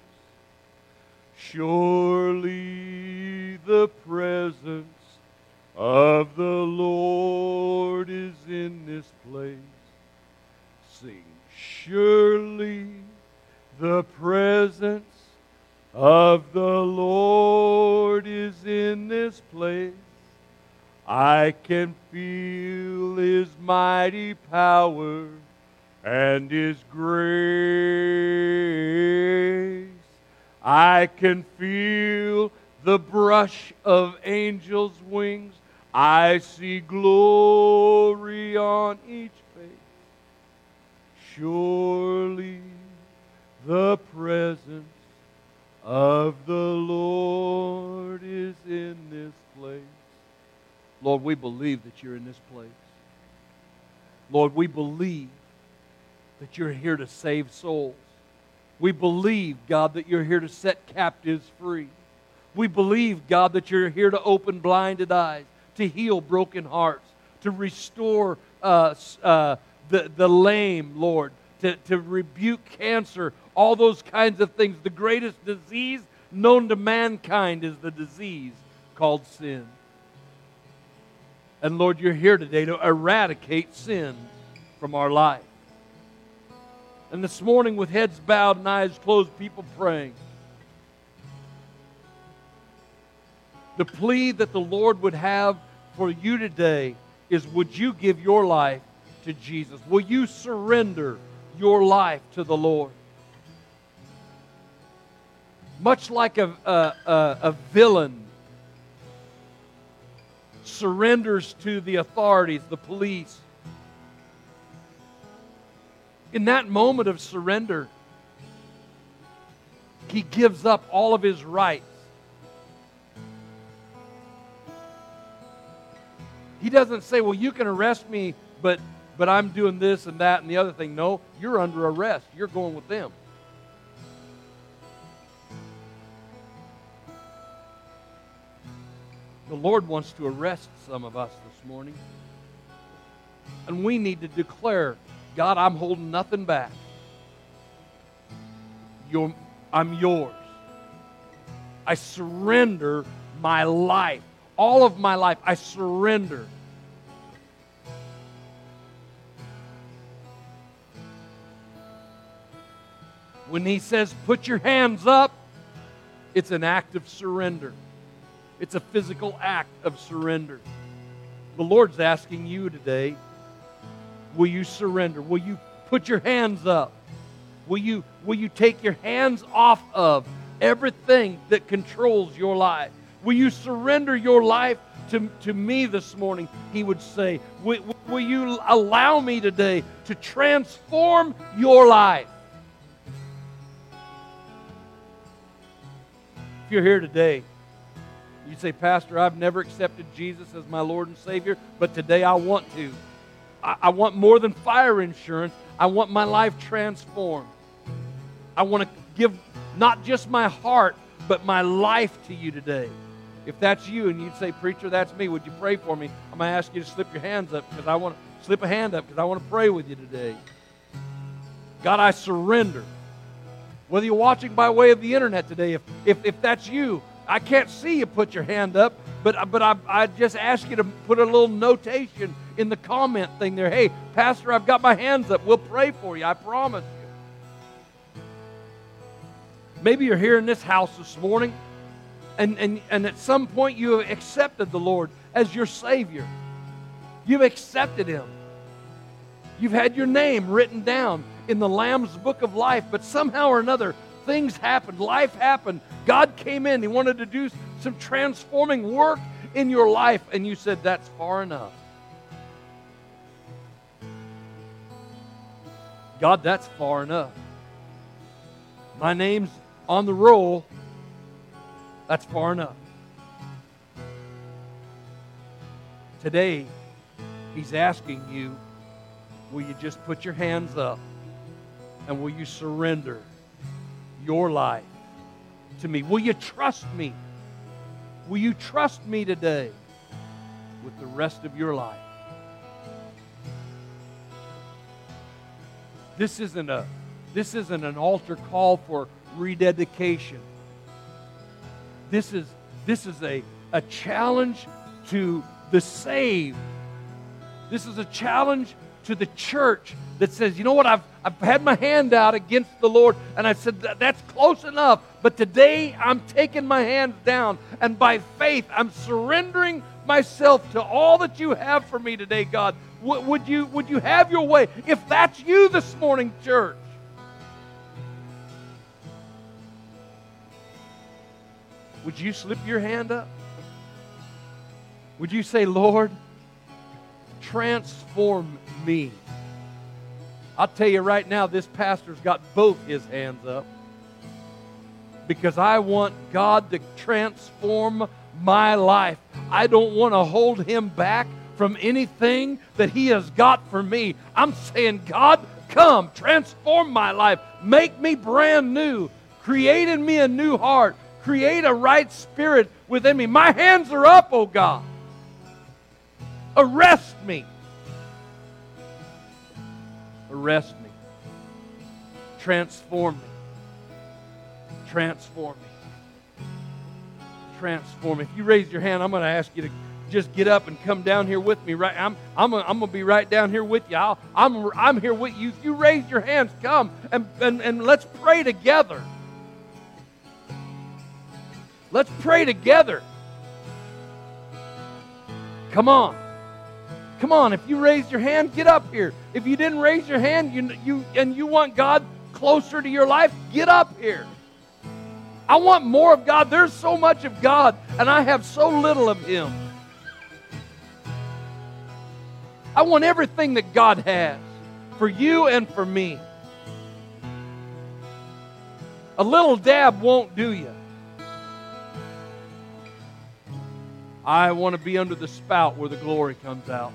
Surely the presence of the Lord is in this place. Sing, surely the presence of the Lord is in this place. I can feel His mighty power and His grace. I can feel the brush of angels' wings. I see glory on each face. Surely the presence of the Lord is in this place. Lord, we believe that You're in this place. Lord, we believe that You're here to save souls. We believe, God, that You're here to set captives free. We believe, God, that You're here to open blinded eyes, to heal broken hearts, to restore uh, uh, the, the lame, Lord, to, to rebuke cancer, all those kinds of things. The greatest disease known to mankind is the disease called sin. And Lord, You're here today to eradicate sin from our life. And this morning, with heads bowed and eyes closed, people praying, the plea that the Lord would have for you today is, would you give your life to Jesus? Will you surrender your life to the Lord? Much like a, a, a, a villain surrenders to the authorities, the police. In that moment of surrender, he gives up all of his rights. He doesn't say, well, you can arrest me, but, but I'm doing this and that and the other thing. No, you're under arrest. You're going with them. The Lord wants to arrest some of us this morning. And we need to declare, God, I'm holding nothing back. You're, I'm yours. I surrender my life. All of my life, I surrender. When he says, put your hands up, it's an act of surrender. It's a physical act of surrender. The Lord's asking you today, will you surrender? Will you put your hands up? Will you, will you take your hands off of everything that controls your life? Will you surrender your life to, to me this morning? He would say, will, will you allow me today to transform your life? If you're here today, you say, Pastor, I've never accepted Jesus as my Lord and Savior, but today I want to. I, I want more than fire insurance. I want my life transformed. I want to give not just my heart, but my life to you today. If that's you and you'd say, Preacher, that's me, would you pray for me? I'm going to ask you to slip your hands up because I want to slip a hand up because I want to pray with you today. God, I surrender. Whether you're watching by way of the internet today, if, if, if that's you, I can't see you put your hand up, but, but I, I just ask you to put a little notation in the comment thing there. Hey, Pastor, I've got my hands up. We'll pray for you. I promise you. Maybe you're here in this house this morning, and, and, and at some point you have accepted the Lord as your Savior. You've accepted Him. You've had your name written down in the Lamb's Book of Life, but somehow or another, things happened, life happened. God came in, He wanted to do some transforming work in your life, and you said, that's far enough. God, that's far enough. My name's on the roll. That's far enough. Today, He's asking you, will you just put your hands up and will you surrender your life to me? Will you trust me? Will you trust me today with the rest of your life? This isn't a this isn't an altar call for rededication. This is this is a, a challenge to the saved. This is a challenge to the church that says, you know what, I've, I've had my hand out against the Lord, and I said, that's close enough, but today I'm taking my hands down, and by faith I'm surrendering myself to all that you have for me today, God. W- would you, would you have your way? If that's you this morning, church, would you slip your hand up? Would you say, Lord, transform me? I'll tell you right now, this pastor's got both his hands up because I want God to transform my life. I don't want to hold Him back from anything that He has got for me. I'm saying, God, come, transform my life. Make me brand new. Create in me a new heart. Create a right spirit within me. My hands are up, oh God. Arrest me. Arrest me. Transform me. Transform me. Transform me. If you raise your hand, I'm going to ask you to just get up and come down here with me. Right, I'm, I'm, I'm going to be right down here with you. I'll, I'm, I'm here with you. If you raise your hands, come and, and, and let's pray together. Let's pray together. Come on. Come on, if you raised your hand, get up here. If you didn't raise your hand you, you, and you want God closer to your life, get up here. I want more of God. There's so much of God, and I have so little of Him. I want everything that God has for you and for me. A little dab won't do you. I want to be under the spout where the glory comes out.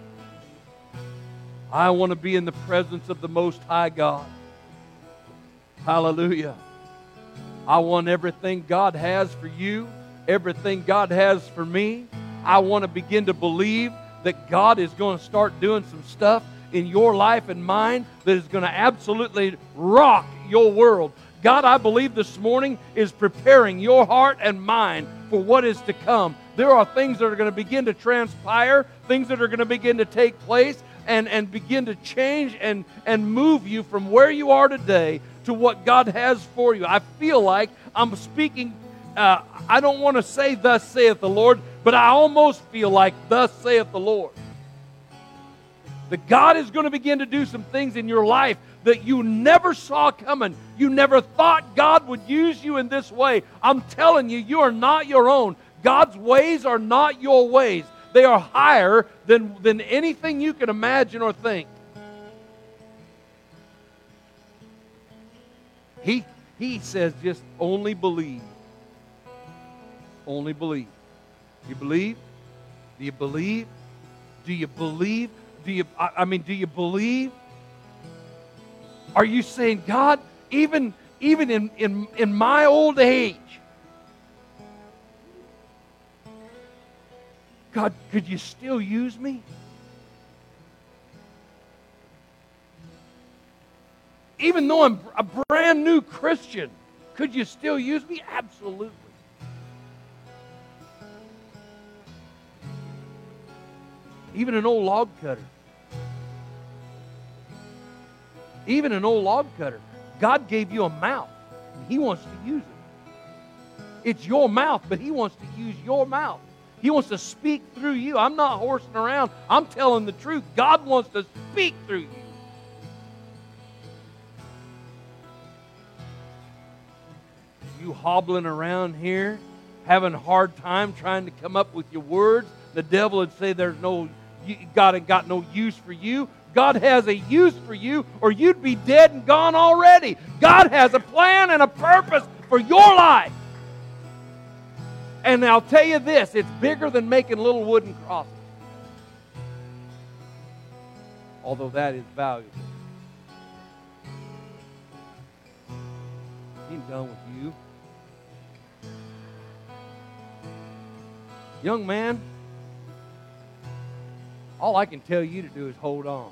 I want to be in the presence of the Most High God. Hallelujah. I want everything God has for you, everything God has for me. I want to begin to believe that God is going to start doing some stuff in your life and mine that is going to absolutely rock your world. God, I believe this morning is preparing your heart and mind for what is to come. There are things that are going to begin to transpire, things that are going to begin to take place and, and begin to change and, and move you from where you are today to what God has for you. I feel like I'm speaking uh, I don't want to say thus saith the Lord, but I almost feel like thus saith the Lord. That God is going to begin to do some things in your life that you never saw coming. You never thought God would use you in this way. I'm telling you, you are not your own. God's ways are not your ways. They are higher than, than anything you can imagine or think. He, he says just only believe. Only believe. You believe? Do you believe? Do you believe? Do you, I, I mean, do you believe? Are you saying, God, even, even in, in, in my old age, God, could you still use me? Even though I'm a brand new Christian, could you still use me? Absolutely. Even an old log cutter. Even an old log cutter. God gave you a mouth, and He wants to use it. It's your mouth, but He wants to use your mouth. He wants to speak through you. I'm not horsing around. I'm telling the truth. God wants to speak through you. You hobbling around here, having a hard time trying to come up with your words. The devil would say there's no, God ain't got no use for you. God has a use for you, or you'd be dead and gone already. God has a plan and a purpose for your life. And I'll tell you this, it's bigger than making little wooden crosses. Although that is valuable. He's done with you. Young man, all I can tell you to do is hold on.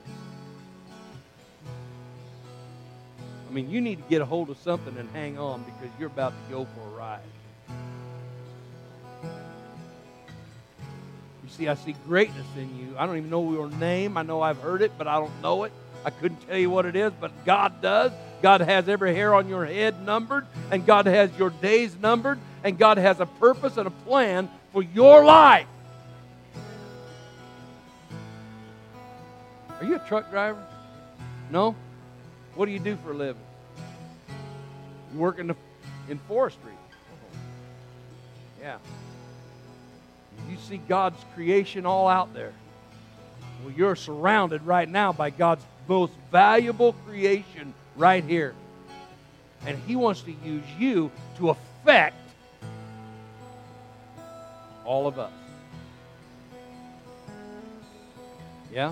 I mean, you need to get a hold of something and hang on, because you're about to go for a ride. You see, I see greatness in you. I don't even know your name. I know I've heard it, but I don't know it. I couldn't tell you what it is, but God does. God has every hair on your head numbered, and God has your days numbered, and God has a purpose and a plan for your life. Are you a truck driver? No? What do you do for a living? You work in, the, in forestry. Yeah. You see God's creation all out there. Well, you're surrounded right now by God's most valuable creation right here. And He wants to use you to affect all of us. Yeah?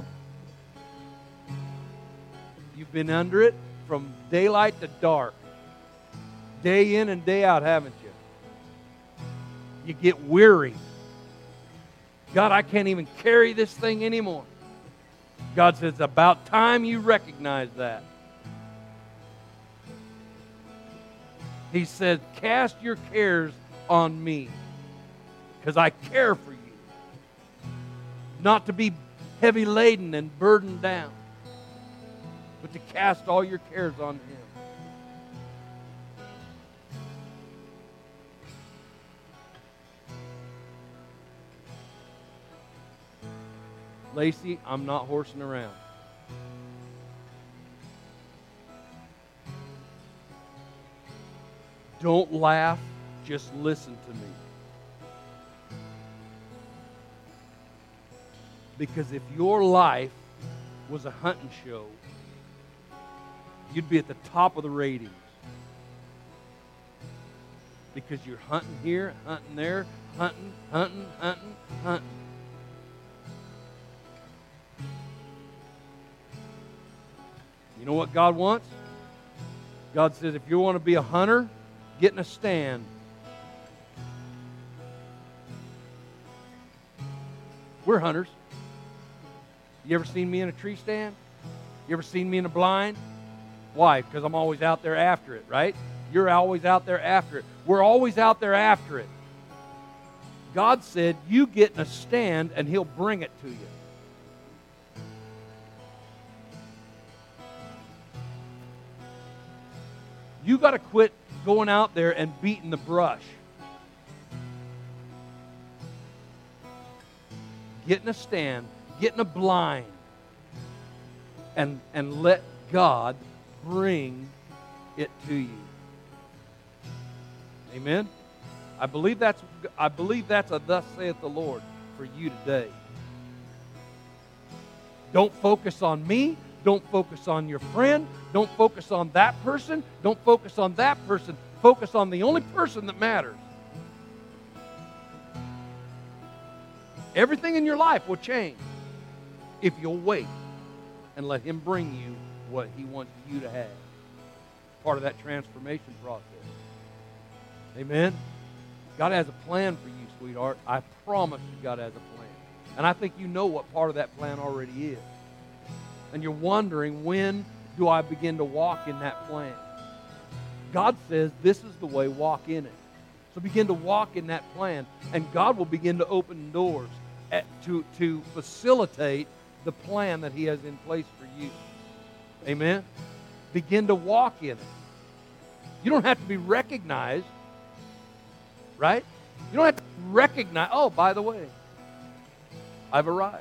You've been under it from daylight to dark. Day in and day out, haven't you? You get weary. God, I can't even carry this thing anymore. God says, it's about time you recognize that. He said, cast your cares on me, because I care for you. Not to be heavy laden and burdened down, but to cast all your cares on Him. Lacey, I'm not horsing around. Don't laugh, just listen to me. Because if your life was a hunting show, you'd be at the top of the ratings. Because you're hunting here, hunting there, hunting, hunting, hunting, hunting. You know what God wants? God says, if you want to be a hunter, get in a stand. We're hunters. You ever seen me in a tree stand? You ever seen me in a blind? Why? Because I'm always out there after it, right? You're always out there after it. We're always out there after it. God said, you get in a stand and He'll bring it to you. You got to quit going out there and beating the brush. get in a stand, get in a blind, and, and let God bring it to you. Amen? I believe that's I believe that's a thus saith the Lord for you today. Don't focus on me. Don't focus on your friend. Don't focus on that person. Don't focus on that person. Focus on the only person that matters. Everything in your life will change if you'll wait and let Him bring you what He wants you to have. Part of that transformation process. Amen? God has a plan for you, sweetheart. I promise you God has a plan. And I think you know what part of that plan already is. And you're wondering, when do I begin to walk in that plan? God says this is the way, walk in it. So begin to walk in that plan, and God will begin to open doors at, to, to facilitate the plan that He has in place for you. Amen? Begin to walk in it. You don't have to be recognized, right? You don't have to recognize, oh, by the way, I've arrived.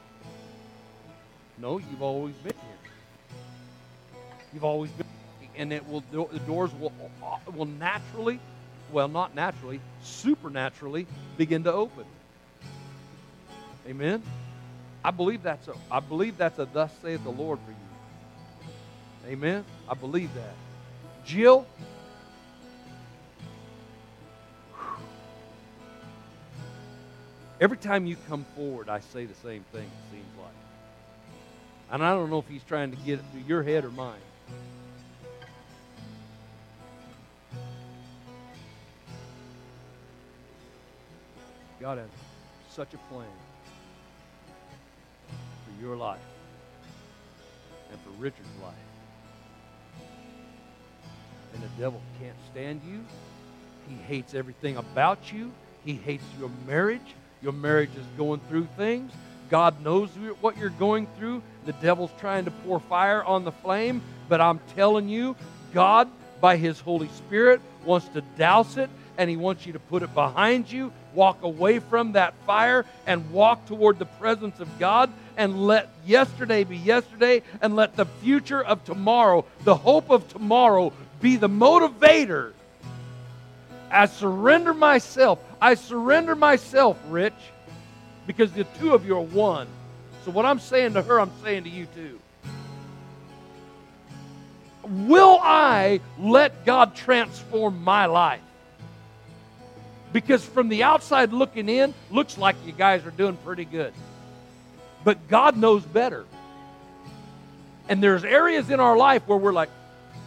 No, you've always been here. You've always been, and it will. The doors will will naturally, well, not naturally, supernaturally begin to open. Amen. I believe that's a. I believe that's a thus saith the Lord for you. Amen. I believe that. Jill. Every time you come forward, I say the same thing, it seems like. And I don't know if He's trying to get it through your head or mine. God has such a plan for your life and for Richard's life. And the devil can't stand you. He hates everything about you. He hates your marriage. Your marriage is going through things. God knows what you're going through. The devil's trying to pour fire on the flame. But I'm telling you, God, by His Holy Spirit, wants to douse it, and He wants you to put it behind you, walk away from that fire, and walk toward the presence of God, and let yesterday be yesterday, and let the future of tomorrow, the hope of tomorrow, be the motivator. I surrender myself. I surrender myself, Rich, because the two of you are one. So what I'm saying to her, I'm saying to you too. Will I let God transform my life? Because from the outside looking in, looks like you guys are doing pretty good. But God knows better. And there's areas in our life where we're like,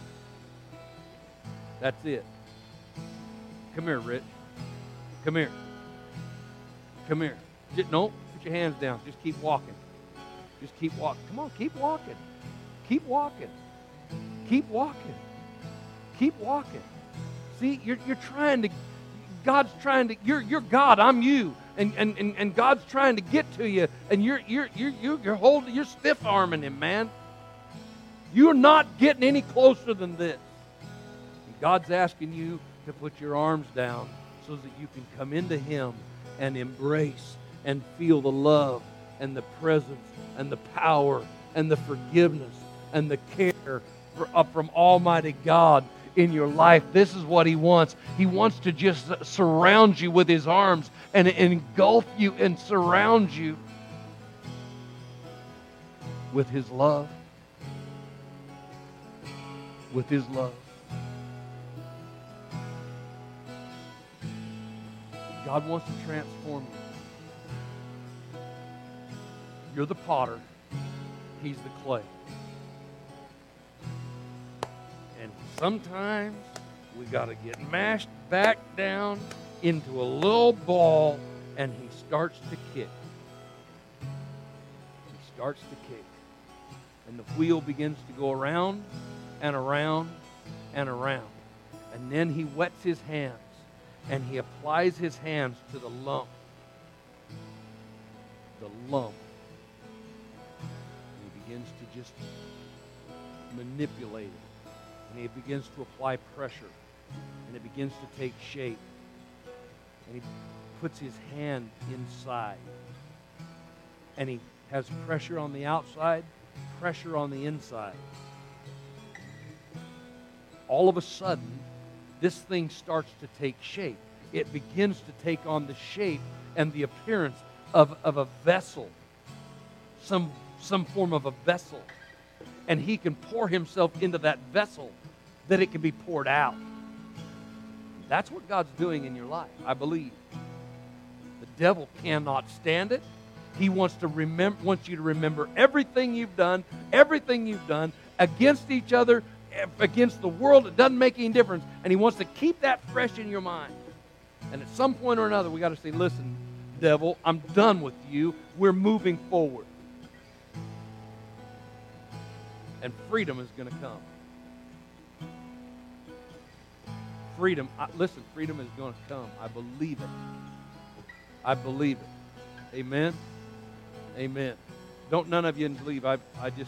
that's it. Come here, Rich. Come here. Come here. Just, no, put your hands down. Just keep walking. Just keep walking. Come on, keep walking. Keep walking. Keep walking. Keep walking. See, you're, you're trying to, God's trying to, you're, you're God, I'm you. And, and, and, and God's trying to get to you. And you're, you're, you're, you're, you're holding, you're stiff-arming Him, man. You're not getting any closer than this. And God's asking you to put your arms down so that you can come into Him and embrace and feel the love and the presence and the power and the forgiveness and the care for, uh, from Almighty God in your life. This is what He wants. He wants to just surround you with His arms and engulf you and surround you with His love. With His love. God wants to transform you. You're the potter. He's the clay. And sometimes we got to get mashed back down into a little ball, and He starts to kick. He starts to kick. And the wheel begins to go around and around and around. And then He wets His hands. And He applies His hands to the lump. The lump. And He begins to just manipulate it. And He begins to apply pressure. And it begins to take shape. And He puts His hand inside. And he has pressure on the outside, pressure on the inside. All of a sudden, this thing starts to take shape. It begins to take on the shape and the appearance of, of a vessel, some, some form of a vessel. And he can pour himself into that vessel that it can be poured out. That's what God's doing in your life, I believe. The devil cannot stand it. He wants to remember, wants you to remember everything you've done, everything you've done against each other, against the world. It doesn't make any difference. And he wants to keep that fresh in your mind. And at some point or another, we got to say, listen, devil, I'm done with you. We're moving forward. And freedom is going to come. Freedom, I, listen, freedom is going to come. I believe it. I believe it. Amen? Amen. Don't none of you believe. I, I just,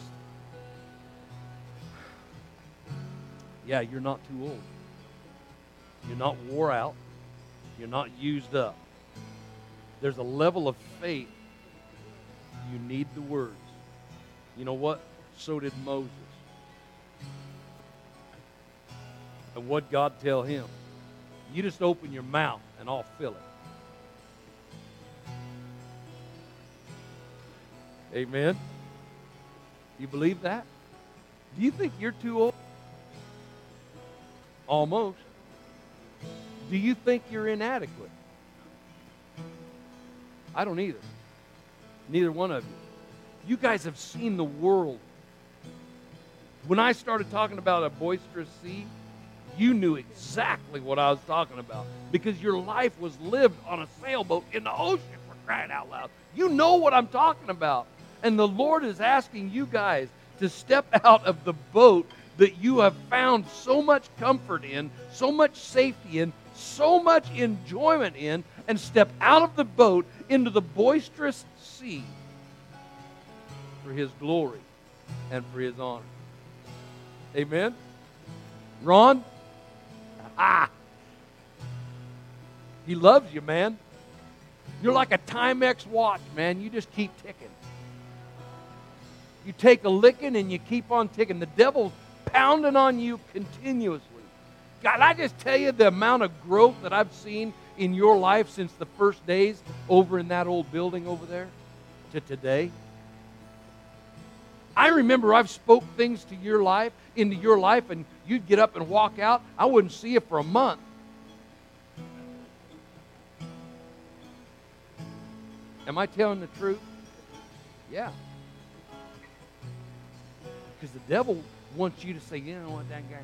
yeah, you're not too old. You're not wore out. You're not used up. There's a level of faith. You need the words. You know what? So did Moses. And what God tell him? You just open your mouth and I'll fill it. Amen. You believe that? Do you think you're too old? Almost. Do you think you're inadequate? I don't either. Neither one of you. You guys have seen the world. When I started talking about a boisterous sea, you knew exactly what I was talking about because your life was lived on a sailboat in the ocean, for crying out loud. You know what I'm talking about. And the Lord is asking you guys to step out of the boat that you have found so much comfort in, so much safety in, so much enjoyment in, and step out of the boat into the boisterous sea for His glory and for His honor. Amen? Ron? Ah! He loves you, man. You're like a Timex watch, man. You just keep ticking. You take a licking and you keep on ticking. The devil's pounding on you continuously. God, I just tell you the amount of growth that I've seen in your life since the first days over in that old building over there to today. I remember I've spoke things to your life, into your life, and you'd get up and walk out. I wouldn't see you for a month. Am I telling the truth? Yeah. Because the devil wants you to say, you know what, that guy,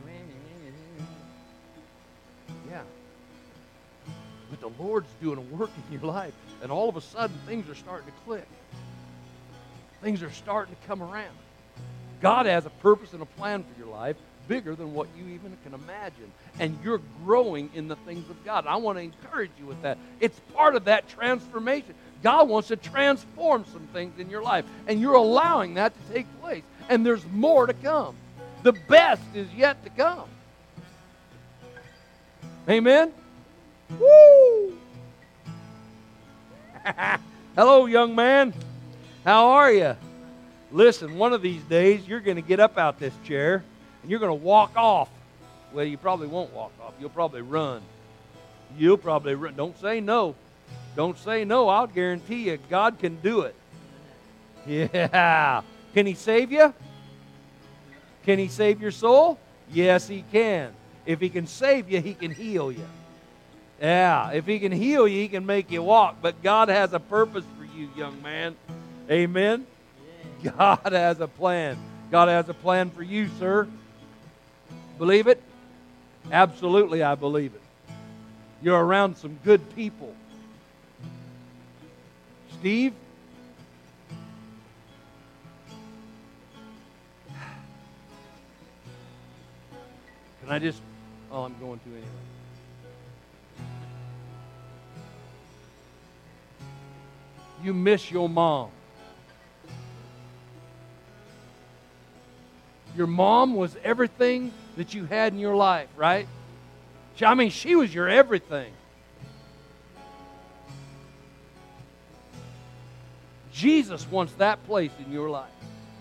yeah. But the Lord's doing a work in your life, and all of a sudden things are starting to click. Things are starting to come around. God has a purpose and a plan for your life bigger than what you even can imagine. And you're growing in the things of God. I want to encourage you with that. It's part of that transformation. God wants to transform some things in your life, and you're allowing that to take place. And there's more to come. The best is yet to come. Amen? Woo! Hello, young man. How are you? Listen, one of these days, you're going to get up out this chair, and you're going to walk off. Well, you probably won't walk off. You'll probably run. You'll probably run. Don't say no. Don't say no. I'll guarantee you, God can do it. Yeah. Can He save you? Can He save your soul? Yes, He can. If He can save you, He can heal you. Yeah. If He can heal you, He can make you walk. But God has a purpose for you, young man. Amen? God has a plan. God has a plan for you, sir. Believe it? Absolutely, I believe it. You're around some good people. Steve? Can I just... Oh, I'm going to anyway. You miss your mom. Your mom was everything that you had in your life, right? I mean, she was your everything. Jesus wants that place in your life.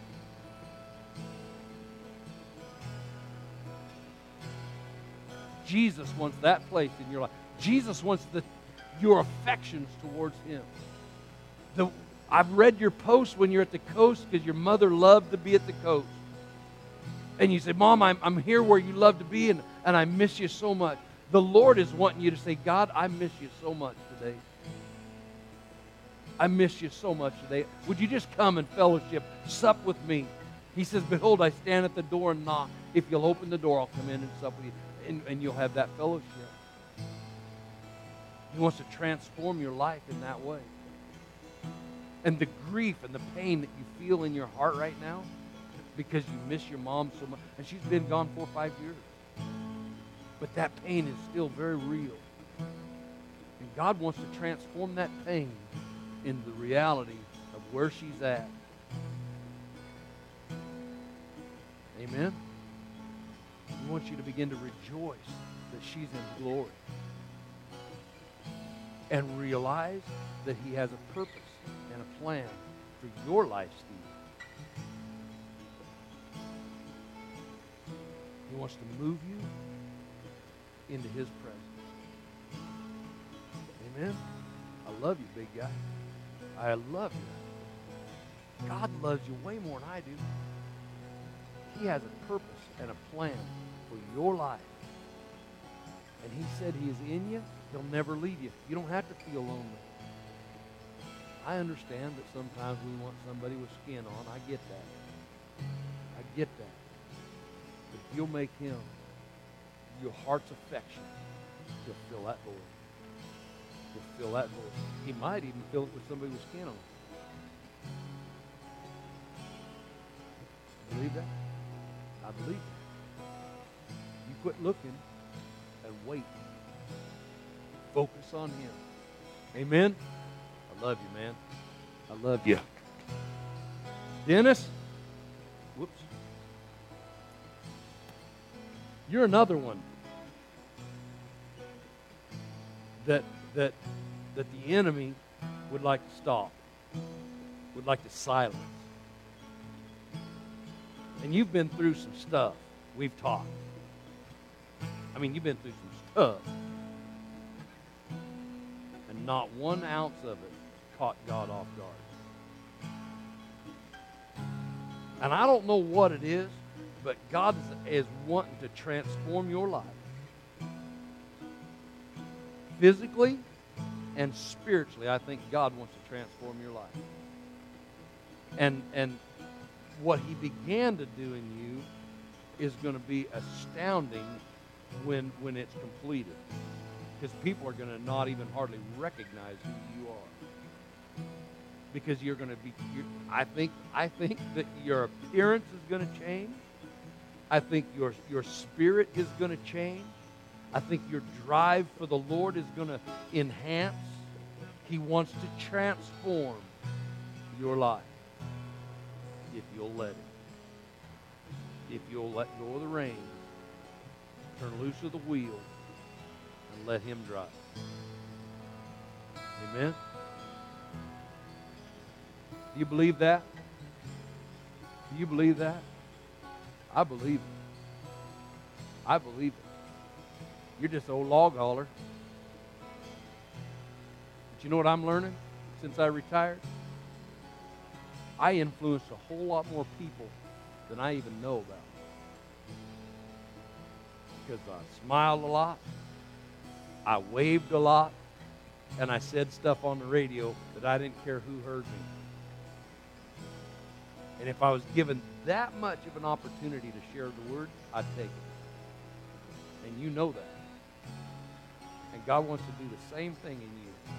Jesus wants that place in your life. Jesus wants the, your affections towards Him. The, I've read your post when you're at the coast because your mother loved to be at the coast. And you say, Mom, I'm, I'm here where you love to be, and, and I miss you so much. The Lord is wanting you to say, God, I miss you so much today. I miss you so much today. Would you just come and fellowship, sup with me? He says, behold, I stand at the door and knock. If you'll open the door, I'll come in and sup with you. And, and you'll have that fellowship. He wants to transform your life in that way. And the grief and the pain that you feel in your heart right now because you miss your mom so much, and she's been gone four or five years. But that pain is still very real. And God wants to transform that pain into the reality of where she's at. Amen? He wants you to begin to rejoice that she's in glory. And realize that He has a purpose and a plan for your life, Steve. He wants to move you into His presence. Amen? I love you, big guy. I love you. God loves you way more than I do. He has a purpose and a plan for your life. And He said He is in you. He'll never leave you. You don't have to feel lonely. I understand that sometimes we want somebody with skin on. I get that. I get that. But if you'll make Him your heart's affection, He'll fill that void. He'll fill that void. He might even fill it with somebody with skin on. Believe that? I believe that. You quit looking and wait. Focus on Him. Amen? I love you, man. I love you. Dennis? Whoops. You're another one that that that the enemy would like to stop, would like to silence. And you've been through some stuff. We've talked. I mean, you've been through some stuff. And not one ounce of it caught God off guard. And I don't know what it is, but God is, is wanting to transform your life. Physically and spiritually, I think God wants to transform your life. And and what He began to do in you is going to be astounding when when it's completed. Because people are going to not even hardly recognize who you are. Because you're going to be, you're, I think, I think that your appearance is going to change. I think your your spirit is going to change. I think your drive for the Lord is going to enhance. He wants to transform your life if you'll let Him. If you'll let go of the reins, turn loose of the wheel, and let Him drive. Amen? Do you believe that? Do you believe that? I believe it. I believe it. You're just an old log hauler. But you know what I'm learning since I retired? I influenced a whole lot more people than I even know about. Because I smiled a lot, I waved a lot, and I said stuff on the radio that I didn't care who heard me. And if I was given that much of an opportunity to share the word, I'd take it. And you know that. And God wants to do the same thing in you.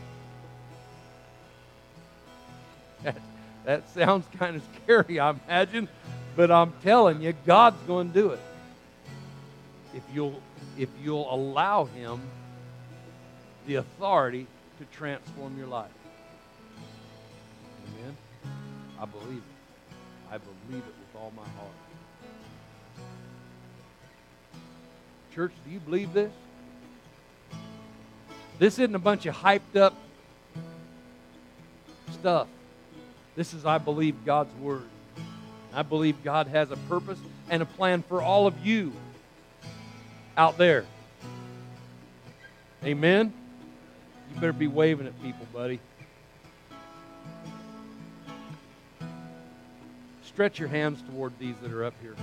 That, that sounds kind of scary, I imagine, but I'm telling you, God's going to do it. If you'll, if you'll allow Him the authority to transform your life. Amen? I believe it. I believe it with all my heart. Church, do you believe this? This isn't a bunch of hyped up stuff. This is, I believe, God's Word. I believe God has a purpose and a plan for all of you out there. Amen? You better be waving at people, buddy. Stretch your hands toward these that are up here.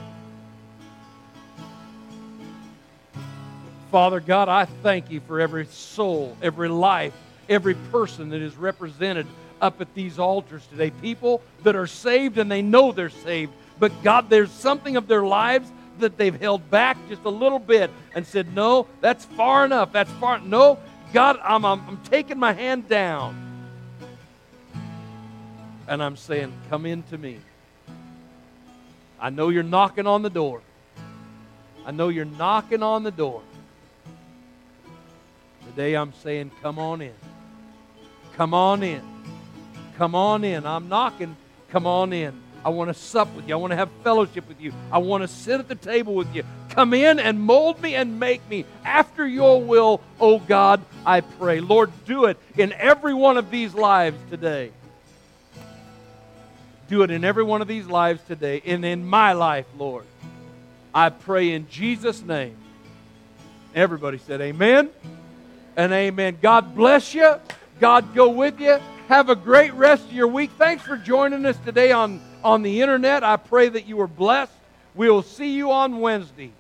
Father God, I thank you for every soul, every life, every person that is represented up at these altars today. People that are saved and they know they're saved. But God, there's something of their lives that they've held back just a little bit and said, no, that's far enough. That's far. No, God, I'm, I'm, I'm taking my hand down. And I'm saying, come into me. I know you're knocking on the door. I know you're knocking on the door. Today I'm saying, come on in. Come on in. Come on in. I'm knocking. Come on in. I want to sup with you. I want to have fellowship with you. I want to sit at the table with you. Come in and mold me and make me after your will, oh God, I pray. Lord, do it in every one of these lives today. Do it in every one of these lives today and in my life, Lord. I pray in Jesus' name. Everybody said amen and amen. God bless you. God go with you. Have a great rest of your week. Thanks for joining us today on, on the internet. I pray that you were blessed. We'll see you on Wednesday.